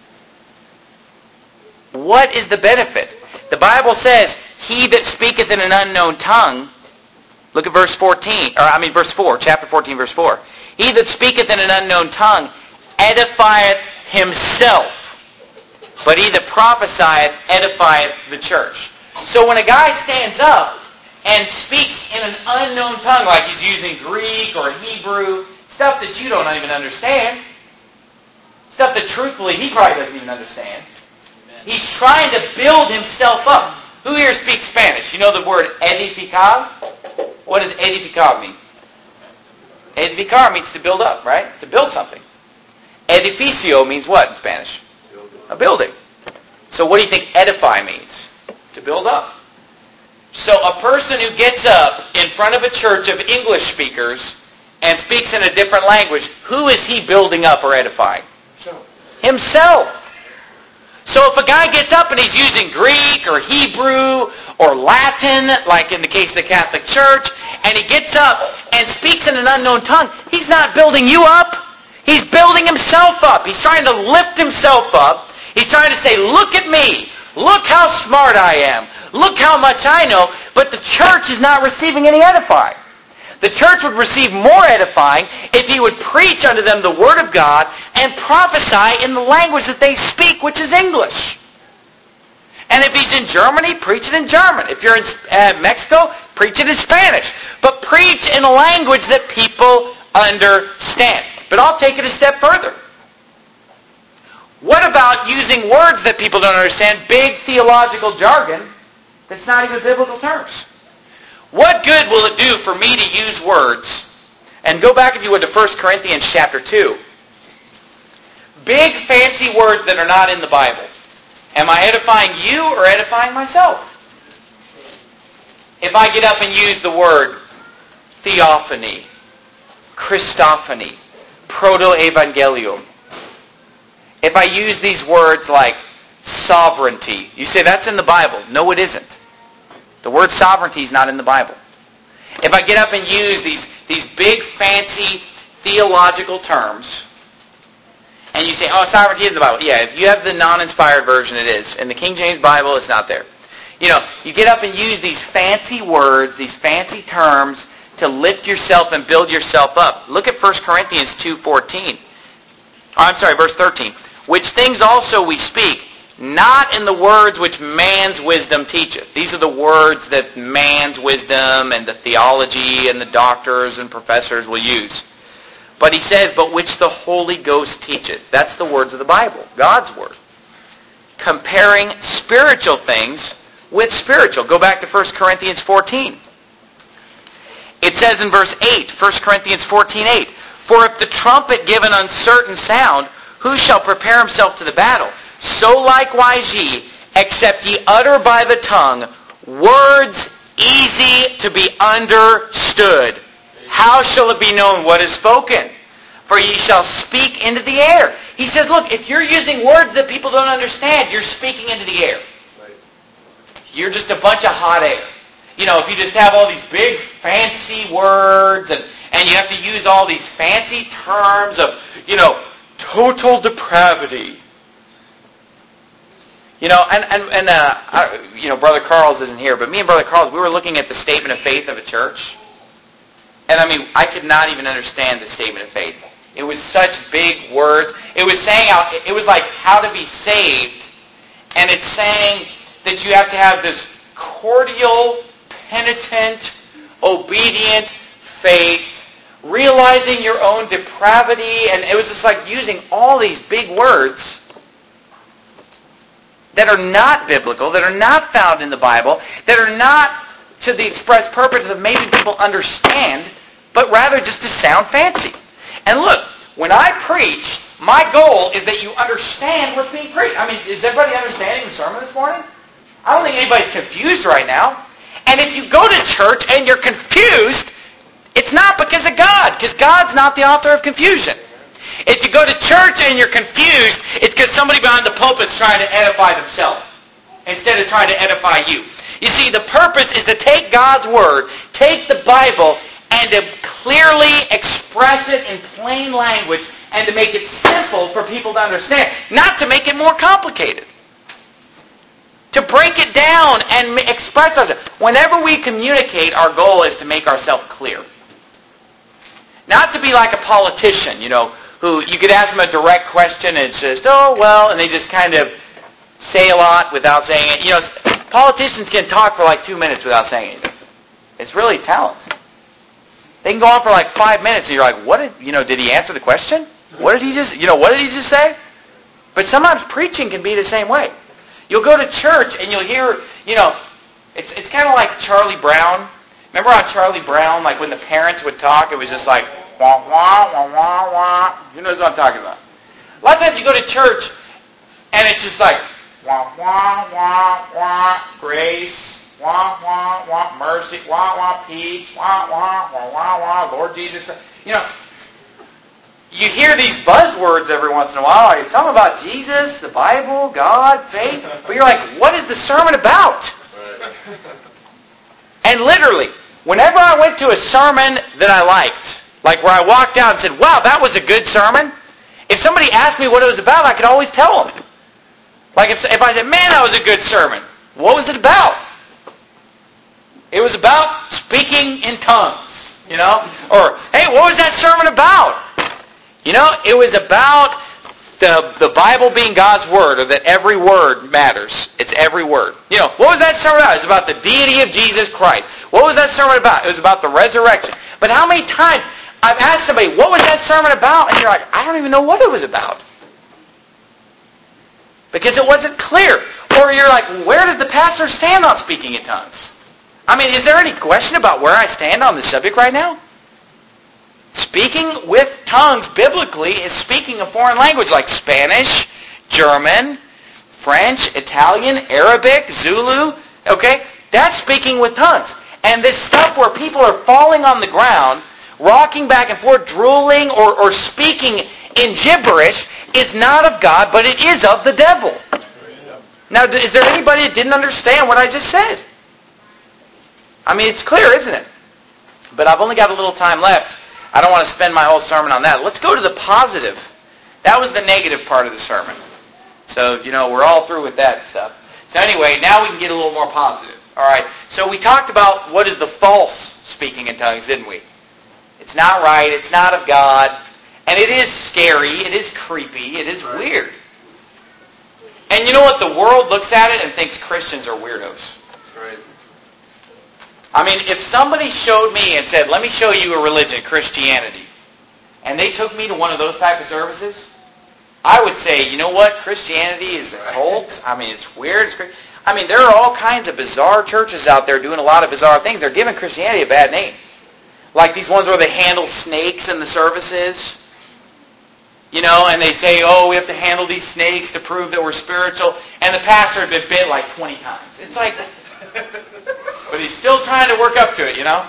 A: What is the benefit? The Bible says, he that speaketh in an unknown tongue, look at verse fourteen, or I mean verse four, chapter fourteen, verse four. He that speaketh in an unknown tongue edifieth himself, but he that prophesieth edifieth the church. So when a guy stands up and speaks in an unknown tongue, like he's using Greek or Hebrew, stuff that you don't even understand, stuff that truthfully he probably doesn't even understand, he's trying to build himself up. Who here speaks Spanish? You know the word edificar? What does edificar mean? Edificar means to build up, right? To build something. Edificio means what in Spanish? A building. So what do you think edify means? To build up. So a person who gets up in front of a church of English speakers and speaks in a different language, who is he building up or edifying? Himself. Himself. So if a guy gets up and he's using Greek or Hebrew or Latin, like in the case of the Catholic Church, and he gets up and speaks in an unknown tongue, he's not building you up. He's building himself up. He's trying to lift himself up. He's trying to say, look at me. Look how smart I am. Look how much I know. But the church is not receiving any edifying. The church would receive more edifying if he would preach unto them the Word of God and prophesy in the language that they speak, which is English. And if he's in Germany, preach it in German. If you're in uh, Mexico, preach it in Spanish. But preach in a language that people understand. But I'll take it a step further. What about using words that people don't understand, big theological jargon, that's not even biblical terms? What good will it do for me to use words? And go back, if you would, to First Corinthians chapter two. Big, fancy words that are not in the Bible. Am I edifying you or edifying myself? If I get up and use the word theophany, Christophany, proto-evangelium, if I use these words like sovereignty, you say that's in the Bible. No, it isn't. The word sovereignty is not in the Bible. If I get up and use these, these big, fancy theological terms, and you say, oh, sovereignty is in the Bible. Yeah, if you have the non-inspired version, it is. In the King James Bible, it's not there. You know, you get up and use these fancy words, these fancy terms, to lift yourself and build yourself up. Look at First Corinthians two fourteen. Oh, I'm sorry, verse thirteen. Which things also we speak, not in the words which man's wisdom teacheth. These are the words that man's wisdom and the theology and the doctors and professors will use. But he says, but which the Holy Ghost teacheth. That's the words of the Bible, God's word. Comparing spiritual things with spiritual. Go back to First Corinthians fourteen. It says in verse eight, First Corinthians fourteen eight, for if the trumpet give an uncertain sound, who shall prepare himself to the battle? So likewise ye, except ye utter by the tongue words easy to be understood. How shall it be known what is spoken? For ye shall speak into the air. He says, look, if you're using words that people don't understand, you're speaking into the air. Right. You're just a bunch of hot air. You know, if you just have all these big fancy words and, and you have to use all these fancy terms of, you know, total depravity. You know, and, and, and uh, I, you know, Brother Carl's isn't here, but me and Brother Carl's, we were looking at the statement of faith of a church. And I mean, I could not even understand the statement of faith. It was such big words. It was saying, how, it was like how to be saved. And it's saying that you have to have this cordial, penitent, obedient faith, realizing your own depravity. And it was just like using all these big words that are not biblical, that are not found in the Bible, that are not to the express purpose of making people understand, but rather just to sound fancy. And look, when I preach, my goal is that you understand what's being preached. I mean, is everybody understanding the sermon this morning? I don't think anybody's confused right now. And if you go to church and you're confused, it's not because of God, because God's not the author of confusion. If you go to church and you're confused, it's because somebody behind the pulpit is trying to edify themselves instead of trying to edify you. You see, the purpose is to take God's Word, take the Bible, and to clearly express it in plain language and to make it simple for people to understand, not to make it more complicated. To break it down and express ourselves. Whenever we communicate, our goal is to make ourselves clear. Not to be like a politician, you know, who you could ask them a direct question and it's just, oh, well, and they just kind of say a lot without saying it. You know, politicians can talk for like two minutes without saying anything. It's really talent. They can go on for like five minutes and you're like, what did, you know, did he answer the question? What did he just, you know, what did he just say? But sometimes preaching can be the same way. You'll go to church and you'll hear, you know, it's it's kind of like Charlie Brown. Remember on Charlie Brown, like when the parents would talk, it was just like, wah, wah, wah, wah, wah. Who knows what I'm talking about? A lot of times you go to church and it's just like, wah, wah, wah, wah, grace, wah, wah, wah, mercy, wah, wah, peace, wah, wah, wah, wah, wah, Lord Jesus Christ. You know, you hear these buzzwords every once in a while. It's something about Jesus, the Bible, God, faith. But you're like, what is the sermon about? Right. And literally, whenever I went to a sermon that I liked, like where I walked out and said, wow, that was a good sermon, if somebody asked me what it was about, I could always tell them. Like if, if I said, man, that was a good sermon, what was it about? It was about speaking in tongues. You know? Or, hey, what was that sermon about? You know, it was about the the Bible being God's Word, or that every word matters. It's every word. You know, what was that sermon about? It was about the deity of Jesus Christ. What was that sermon about? It was about the resurrection. But how many times I've asked somebody, what was that sermon about? And you're like, I don't even know what it was about. Because it wasn't clear. Or you're like, where does the pastor stand on speaking in tongues? I mean, is there any question about where I stand on this subject right now? Speaking with tongues, biblically, is speaking a foreign language like Spanish, German, French, Italian, Arabic, Zulu. Okay? That's speaking with tongues. And this stuff where people are falling on the ground, rocking back and forth, drooling, or, or speaking in gibberish is not of God, but it is of the devil. Now, is there anybody that didn't understand what I just said? I mean, it's clear, isn't it? But I've only got a little time left. I don't want to spend my whole sermon on that. Let's go to the positive. That was the negative part of the sermon. So, you know, we're all through with that stuff. So anyway, now we can get a little more positive. All right. So we talked about what is the false speaking in tongues, didn't we? It's not right. It's not of God. And it is scary. It is creepy. It is weird. And you know what? The world looks at it and thinks Christians are weirdos.
B: Right.
A: I mean, if somebody showed me and said, let me show you a religion, Christianity, and they took me to one of those type of services, I would say, you know what? Christianity is a cult. I mean, it's weird. It's crazy. I mean, there are all kinds of bizarre churches out there doing a lot of bizarre things. They're giving Christianity a bad name. Like these ones where they handle snakes in the services. You know, and they say, oh, we have to handle these snakes to prove that we're spiritual. And the pastor had been bit like twenty times. It's like, but he's still trying to work up to it, you know?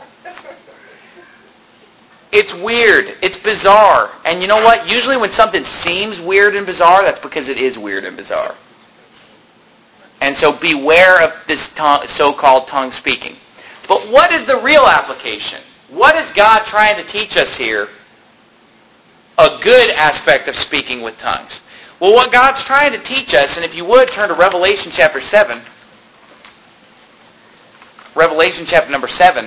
A: It's weird. It's bizarre. And you know what? Usually when something seems weird and bizarre, that's because it is weird and bizarre. And so beware of this tongue, so-called tongue speaking. But what is the real application? What is God trying to teach us here? A good aspect of speaking with tongues. Well, what God's trying to teach us, and if you would, turn to Revelation chapter seven. Revelation chapter number seven.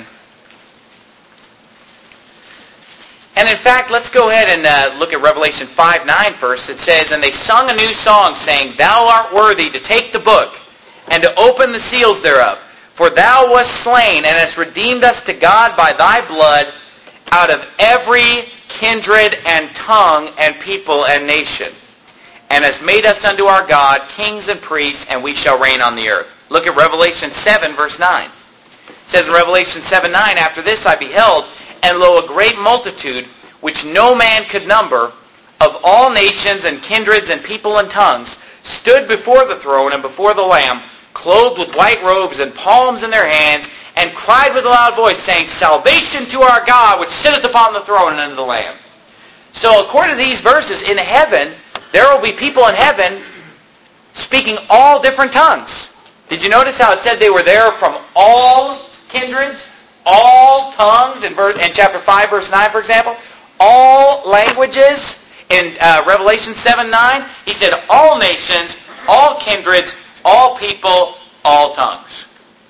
A: And in fact, let's go ahead and uh, look at Revelation five nine first. It says, and they sung a new song, saying, Thou art worthy to take the book, and to open the seals thereof. For thou wast slain, and hast redeemed us to God by thy blood, out of every kindred and tongue and people and nation, and hast made us unto our God kings and priests, and we shall reign on the earth. Look at Revelation seven, verse nine. It says in Revelation seven nine, After this I beheld, and lo, a great multitude, which no man could number, of all nations and kindreds and people and tongues, stood before the throne and before the Lamb, clothed with white robes and palms in their hands, and cried with a loud voice, saying, Salvation to our God, which sitteth upon the throne and unto the Lamb. So according to these verses, in heaven, there will be people in heaven speaking all different tongues. Did you notice how it said they were there from all kindreds, all tongues, in, verse, in chapter five, verse nine, for example? All languages. In uh, Revelation seven nine, he said all nations, all kindreds, all people, all tongues.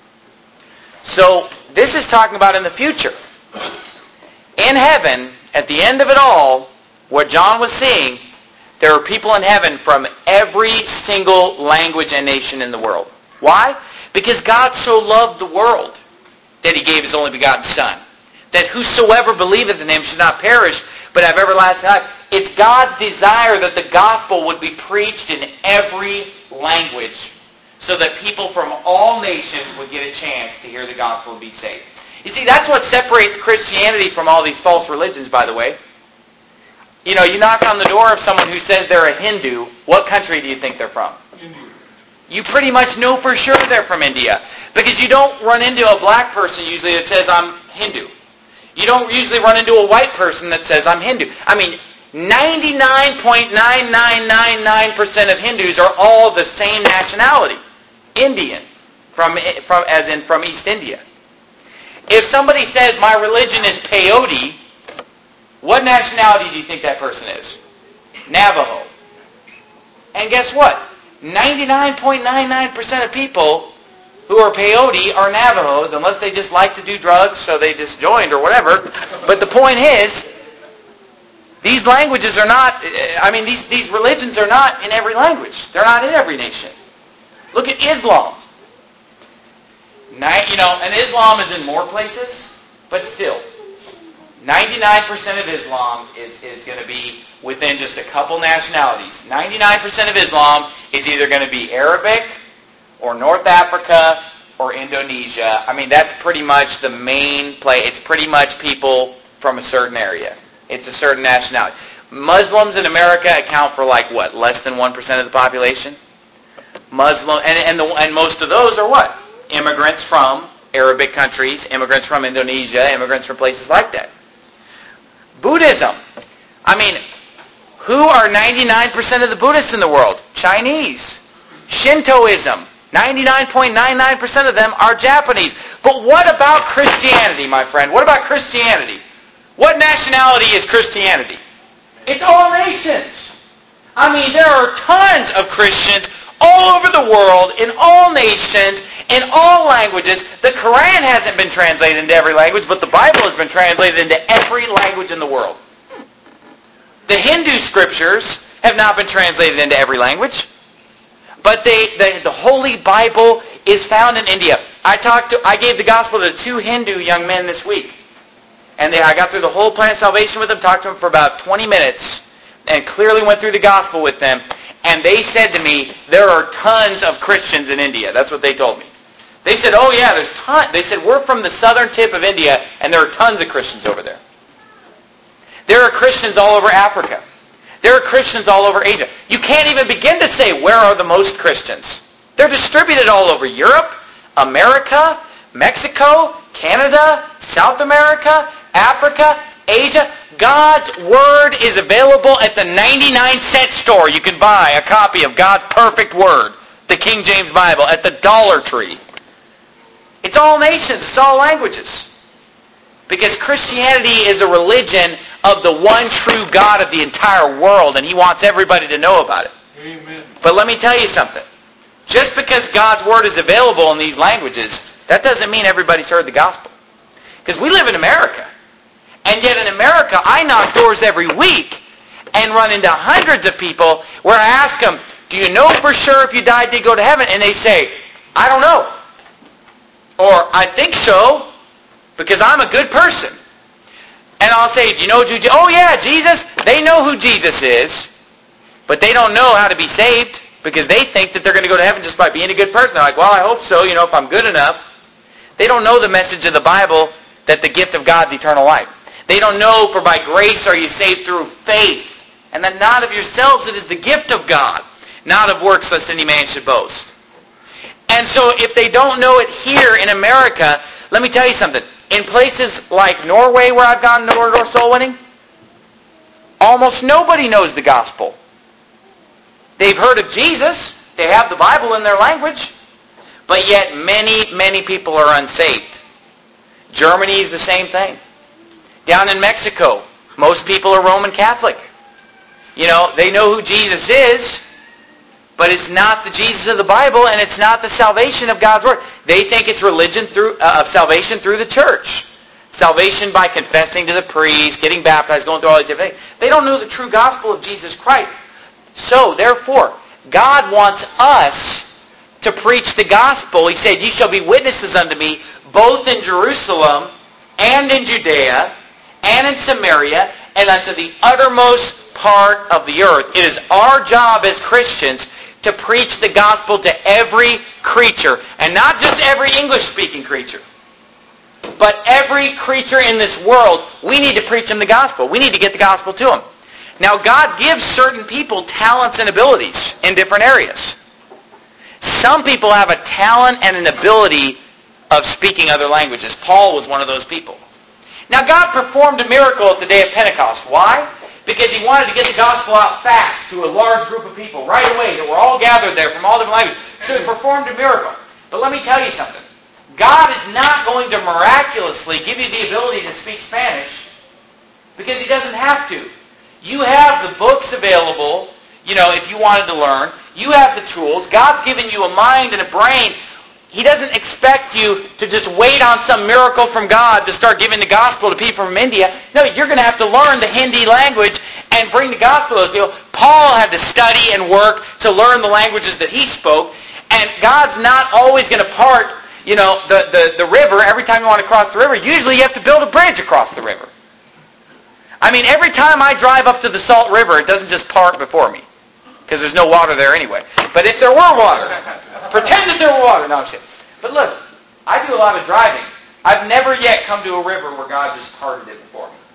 A: So this is talking about in the future. In heaven, at the end of it all, what John was seeing, there are people in heaven from every single language and nation in the world. Why? Because God so loved the world that he gave his only begotten Son, that whosoever believeth in him should not perish, but have everlasting life. It's God's desire that the gospel would be preached in every language, so that people from all nations would get a chance to hear the gospel and be saved. You see, that's what separates Christianity from all these false religions, by the way. You know, you knock on the door of someone who says they're a Hindu. What country do you think they're from?
B: India.
A: You pretty much know for sure they're from India. Because you don't run into a black person usually that says, I'm Hindu. You don't usually run into a white person that says, I'm Hindu. I mean, ninety-nine point nine nine nine nine percent of Hindus are all the same nationality. Indian, from, from as in from East India. If somebody says, my religion is peyote, what nationality do you think that person is? Navajo. And guess what? ninety-nine point nine nine percent of people who are peyote are Navajos, unless they just like to do drugs, so they just joined or whatever. But the point is, these languages are not, I mean, these, these religions are not in every language. They're not in every nation. Look at Islam. Now, you know, and Islam is in more places, but still, ninety-nine percent of Islam is, is going to be within just a couple nationalities. ninety-nine percent of Islam is either going to be Arabic or North Africa or Indonesia. I mean, that's pretty much the main play. It's pretty much people from a certain area. It's a certain nationality. Muslims in America account for like what? Less than one percent of the population? Muslim, and, and, the, and most of those are what? Immigrants from Arabic countries, immigrants from Indonesia, immigrants from places like that. Buddhism. I mean, who are ninety-nine percent of the Buddhists in the world? Chinese. Shintoism. ninety-nine point nine nine percent of them are Japanese. But what about Christianity, my friend? What about Christianity? What nationality is Christianity? It's all nations. I mean, there are tons of Christians all over the world, in all nations, in all languages. The Quran hasn't been translated into every language, but the Bible has been translated into every language in the world. The Hindu scriptures have not been translated into every language, but they, they, the Holy Bible is found in India. I talked to, I gave the gospel to two Hindu young men this week, and they, I got through the whole plan of salvation with them, talked to them for about twenty minutes, and clearly went through the gospel with them. And they said to me, there are tons of Christians in India. That's what they told me. They said, oh yeah, there's tons. They said, we're from the southern tip of India, and there are tons of Christians over there. There are Christians all over Africa. There are Christians all over Asia. You can't even begin to say, where are the most Christians? They're distributed all over Europe, America, Mexico, Canada, South America, Africa, Asia. God's Word is available at the ninety-nine cent store. You can buy a copy of God's perfect Word, the King James Bible, at the Dollar Tree. It's all nations. It's all languages. Because Christianity is a religion of the one true God of the entire world, and He wants everybody to know about it.
B: Amen.
A: But let me tell you something. Just because God's Word is available in these languages, that doesn't mean everybody's heard the gospel. Because we live in America. And yet in America, I knock doors every week and run into hundreds of people where I ask them, do you know for sure if you died, did you go to heaven? And they say, I don't know. Or, I think so, because I'm a good person. And I'll say, do you know who Jesus? Oh yeah, Jesus. They know who Jesus is, but they don't know how to be saved because they think that they're going to go to heaven just by being a good person. They're like, well, I hope so, you know, if I'm good enough. They don't know the message of the Bible that the gift of God's eternal life. They don't know, for by grace are you saved through faith, and that not of yourselves, it is the gift of God, not of works, lest any man should boast. And so if they don't know it here in America, let me tell you something. In places like Norway, where I've gone door-to-door soul winning, almost nobody knows the gospel. They've heard of Jesus. They have the Bible in their language. But yet many, many people are unsaved. Germany is the same thing. Down in Mexico, most people are Roman Catholic. You know, they know who Jesus is, but it's not the Jesus of the Bible, and it's not the salvation of God's Word. They think it's religion through uh, of salvation through the church. Salvation by confessing to the priest, getting baptized, going through all these different things. They don't know the true gospel of Jesus Christ. So, therefore, God wants us to preach the gospel. He said, ye shall be witnesses unto me, both in Jerusalem and in Judea, and in Samaria, and unto the uttermost part of the earth. It is our job as Christians to preach the gospel to every creature, and not just every English-speaking creature, but every creature in this world. We need to preach them the gospel. We need to get the gospel to them. Now, God gives certain people talents and abilities in different areas. Some people have a talent and an ability of speaking other languages. Paul was one of those people. Now, God performed a miracle at the day of Pentecost. Why? Because He wanted to get the gospel out fast to a large group of people right away that were all gathered there from all different languages. So He performed a miracle. But let me tell you something. God is not going to miraculously give you the ability to speak Spanish because He doesn't have to. You have the books available, you know, if you wanted to learn. You have the tools. God's given you a mind and a brain. He doesn't expect you to just wait on some miracle from God to start giving the gospel to people from India. No, you're going to have to learn the Hindi language and bring the gospel to those people. Paul had to study and work to learn the languages that he spoke. And God's not always going to part, you know, the, the, the river every time you want to cross the river. Usually you have to build a bridge across the river. I mean, every time I drive up to the Salt River, it doesn't just part before me. Because there's no water there anyway. But if there were water, pretend that there were water. No, I'm just kidding. But look, I do a lot of driving. I've never yet come to a river where God just parted it before me.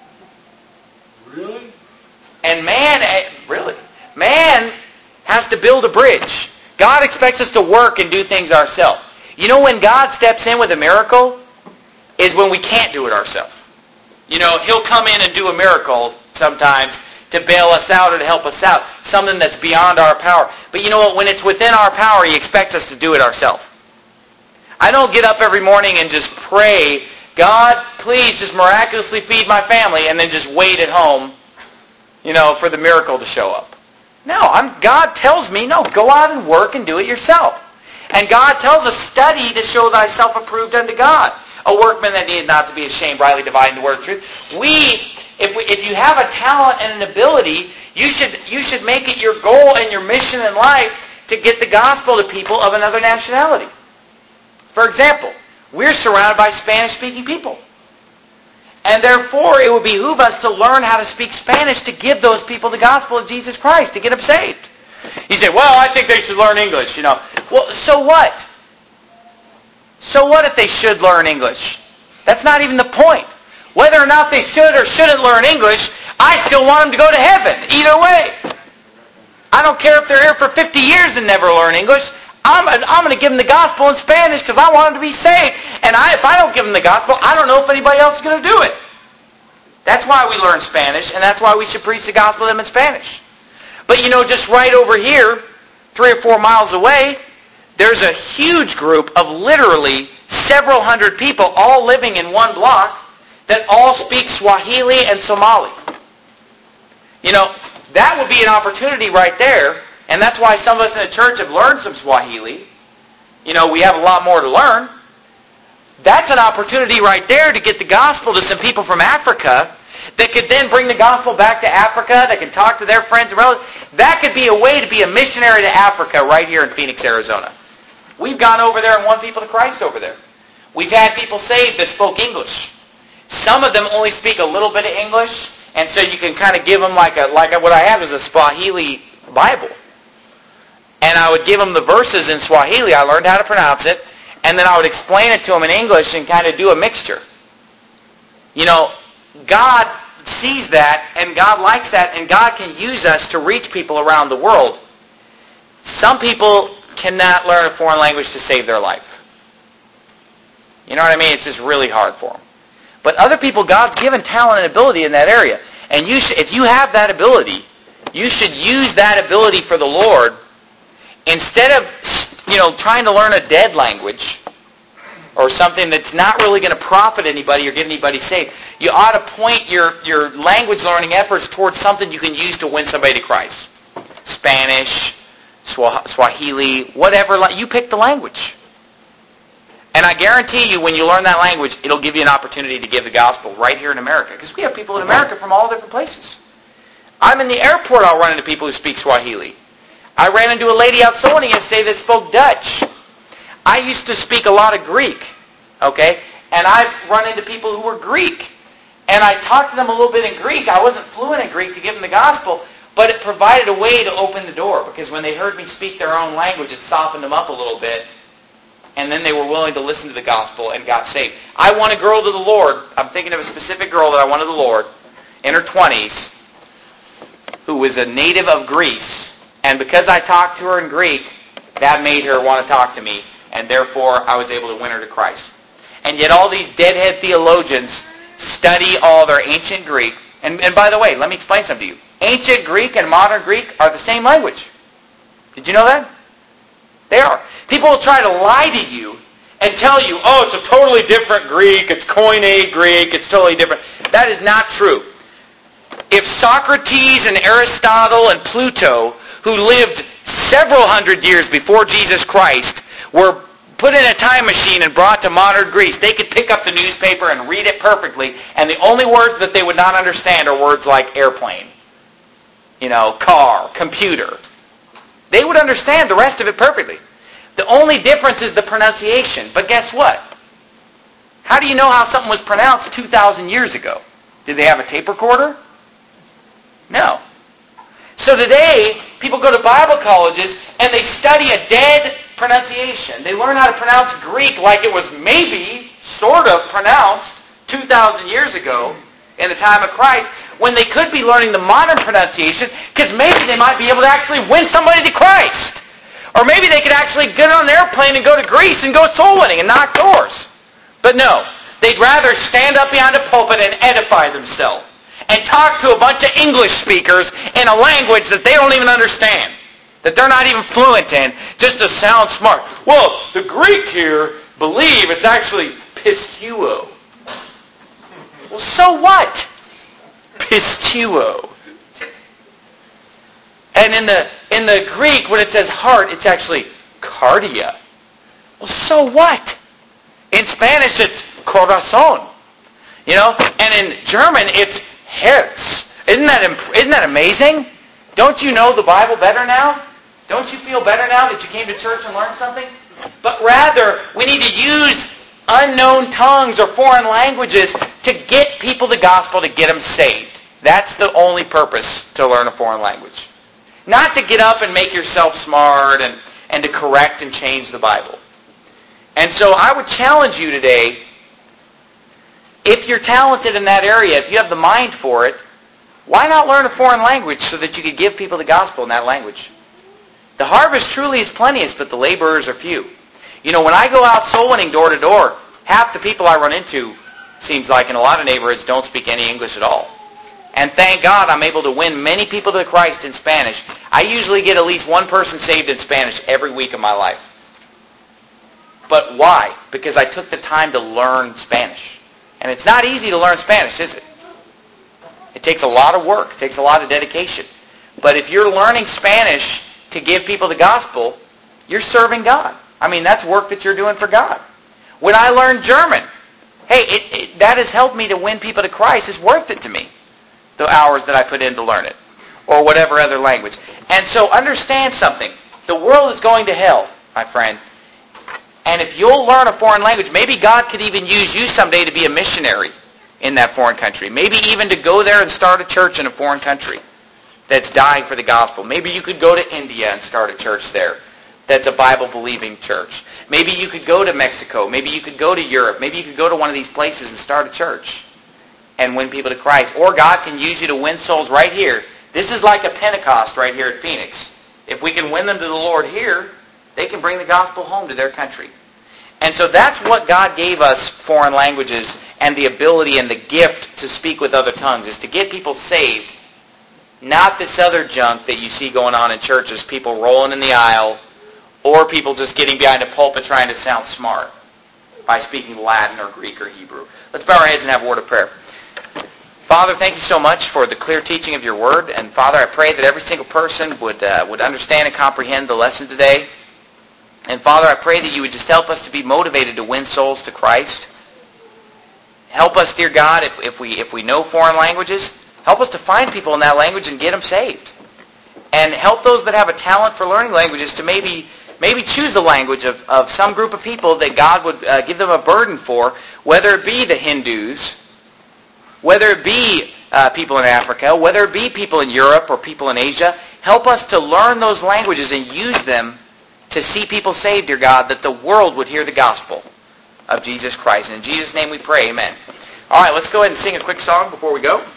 B: Really?
A: And man, really, man has to build a bridge. God expects us to work and do things ourselves. You know when God steps in with a miracle is when we can't do it ourselves. You know, He'll come in and do a miracle sometimes to bail us out or to help us out. Something that's beyond our power. But you know what? When it's within our power, He expects us to do it ourselves. I don't get up every morning and just pray, God, please just miraculously feed my family, and then just wait at home, you know, for the miracle to show up. No, I'm, God tells me, no, go out and work and do it yourself. And God tells us, study to show thyself approved unto God. A workman that needed not to be ashamed, rightly dividing the word of truth. We, if we, if you have a talent and an ability, you should you should make it your goal and your mission in life to get the gospel to people of another nationality. For example, we're surrounded by Spanish-speaking people. And therefore, it would behoove us to learn how to speak Spanish to give those people the gospel of Jesus Christ, to get them saved. You say, well, I think they should learn English, you know. Well, so what? So what if they should learn English? That's not even the point. Whether or not they should or shouldn't learn English, I still want them to go to heaven. Either way. I don't care if they're here for fifty years and never learn English. I'm, I'm going to give them the gospel in Spanish because I want them to be saved. And I, if I don't give them the gospel, I don't know if anybody else is going to do it. That's why we learn Spanish, and that's why we should preach the gospel to them in Spanish. But you know, just right over here, three or four miles away, there's a huge group of literally several hundred people all living in one block that all speak Swahili and Somali. You know, that would be an opportunity right there. And that's why some of us in the church have learned some Swahili. You know, we have a lot more to learn. That's an opportunity right there to get the gospel to some people from Africa that could then bring the gospel back to Africa. They can talk to their friends and relatives. That could be a way to be a missionary to Africa right here in Phoenix, Arizona. We've gone over there and won people to Christ over there. We've had people saved that spoke English. Some of them only speak a little bit of English, and so you can kind of give them like a like what I have is a Swahili Bible. And I would give them the verses in Swahili. I learned how to pronounce it. And then I would explain it to them in English and kind of do a mixture. You know, God sees that, and God likes that, and God can use us to reach people around the world. Some people cannot learn a foreign language to save their life. You know what I mean? It's just really hard for them. But other people, God's given talent and ability in that area. And you should, if you have that ability, you should use that ability for the Lord. Instead of, you know, trying to learn a dead language or something that's not really going to profit anybody or get anybody saved, you ought to point your, your language learning efforts towards something you can use to win somebody to Christ. Spanish, Swahili, whatever. You pick the language. And I guarantee you when you learn that language, it'll give you an opportunity to give the gospel right here in America. Because we have people in America from all different places. I'm in the airport, I'll run into people who speak Swahili. I ran into a lady out Sony yesterday that spoke Dutch. I used to speak a lot of Greek, okay? And I've run into people who were Greek. And I talked to them a little bit in Greek. I wasn't fluent in Greek to give them the gospel, but it provided a way to open the door. Because when they heard me speak their own language, it softened them up a little bit. And then they were willing to listen to the gospel and got saved. I won a girl to the Lord. I'm thinking of a specific girl that I won to the Lord in her twenties who was a native of Greece. And because I talked to her in Greek, that made her want to talk to me. And therefore, I was able to win her to Christ. And yet all these deadhead theologians study all their ancient Greek. And, and by the way, let me explain something to you. Ancient Greek and modern Greek are the same language. Did you know that? They are. People will try to lie to you and tell you, oh, it's a totally different Greek, it's Koine Greek, it's totally different. That is not true. If Socrates and Aristotle and Plato, who lived several hundred years before Jesus Christ, were put in a time machine and brought to modern Greece, they could pick up the newspaper and read it perfectly, and the only words that they would not understand are words like airplane, you know, car, computer. They would understand the rest of it perfectly. The only difference is the pronunciation. But guess what? How do you know how something was pronounced two thousand years ago? Did they have a tape recorder? No. So today, people go to Bible colleges and they study a dead pronunciation. They learn how to pronounce Greek like it was maybe sort of pronounced two thousand years ago in the time of Christ, when they could be learning the modern pronunciation, because maybe they might be able to actually win somebody to Christ. Or maybe they could actually get on an airplane and go to Greece and go soul winning and knock doors. But no, they'd rather stand up behind a pulpit and edify themselves and talk to a bunch of English speakers in a language that they don't even understand, that they're not even fluent in, just to sound smart. Well, the Greek here believe it's actually pistuo. Well, so what? Pistuo. And in the in the Greek, when it says heart, it's actually cardia. Well, so what? In Spanish, it's corazón. You know, and in German, it's Herz. Isn't that isn't that amazing? Don't you know the Bible better now? Don't you feel better now that you came to church and learned something? But rather, we need to use unknown tongues or foreign languages to get people the gospel, to get them saved. That's the only purpose to learn a foreign language. Not to get up and make yourself smart and, and to correct and change the Bible. And so I would challenge you today, if you're talented in that area, if you have the mind for it, why not learn a foreign language so that you could give people the gospel in that language? The harvest truly is plenteous, but the laborers are few. You know, when I go out soul winning door to door, half the people I run into, seems like in a lot of neighborhoods, don't speak any English at all. And thank God I'm able to win many people to Christ in Spanish. I usually get at least one person saved in Spanish every week of my life. But why? Because I took the time to learn Spanish. And it's not easy to learn Spanish, is it? It takes a lot of work. It takes a lot of dedication. But if you're learning Spanish to give people the gospel, you're serving God. I mean, that's work that you're doing for God. When I learned German, hey, it, it, that has helped me to win people to Christ. It's worth it to me, the hours that I put in to learn it, or whatever other language. And so understand something. The world is going to hell, my friend. And if you'll learn a foreign language, maybe God could even use you someday to be a missionary in that foreign country. Maybe even to go there and start a church in a foreign country that's dying for the gospel. Maybe you could go to India and start a church there that's a Bible-believing church. Maybe you could go to Mexico. Maybe you could go to Europe. Maybe you could go to one of these places and start a church and win people to Christ. Or God can use you to win souls right here. This is like a Pentecost right here at Phoenix. If we can win them to the Lord here, they can bring the gospel home to their country. And so that's what God gave us, foreign languages, and the ability and the gift to speak with other tongues, is to get people saved. Not this other junk that you see going on in churches, people rolling in the aisle, or people just getting behind a pulpit trying to sound smart by speaking Latin or Greek or Hebrew. Let's bow our heads and have a word of prayer. Father, thank you so much for the clear teaching of your word. And Father, I pray that every single person would uh, would understand and comprehend the lesson today. And Father, I pray that you would just help us to be motivated to win souls to Christ. Help us, dear God, if, if we if we know foreign languages, help us to find people in that language and get them saved. And help those that have a talent for learning languages to maybe maybe choose a language of, of some group of people that God would uh, give them a burden for, whether it be the Hindus, whether it be uh, people in Africa, whether it be people in Europe or people in Asia. Help us to learn those languages and use them to see people saved, dear God, that the world would hear the gospel of Jesus Christ. And in Jesus' name we pray, amen. All right, let's go ahead and sing a quick song before we go.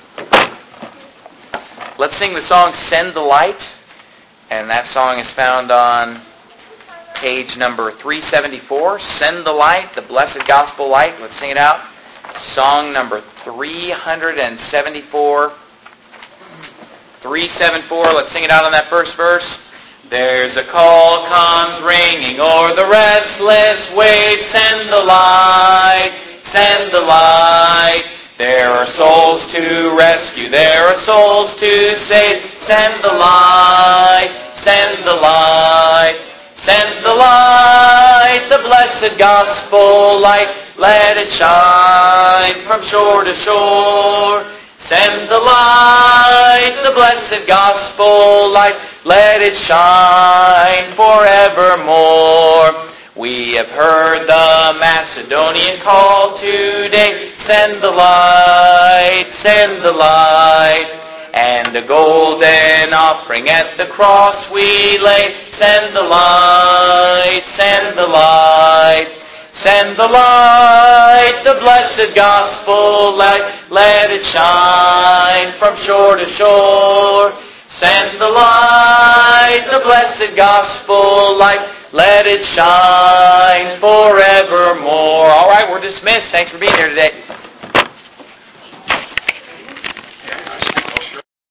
A: Let's sing the song, Send the Light. And that song is found on page number three seventy-four, Send the Light, the Blessed Gospel Light. Let's sing it out. Song number three seventy-four. three seventy-four, let's sing it out on that first verse. There's a call comes ringing o'er the restless waves. Send the light, send the light. There are souls to rescue, there are souls to save. Send the light, send the light, send the light, the the blessed gospel light, let it shine from shore to shore. Send the light, the blessed gospel light, let it shine forevermore. We have heard the Macedonian call today. Send the light, send the light. And a golden offering at the cross we lay. Send the light, send the light. Send the light, the blessed gospel light. Let it shine from shore to shore. Send the light, the blessed gospel light. Let it shine forevermore. All right, we're dismissed. Thanks for being here today.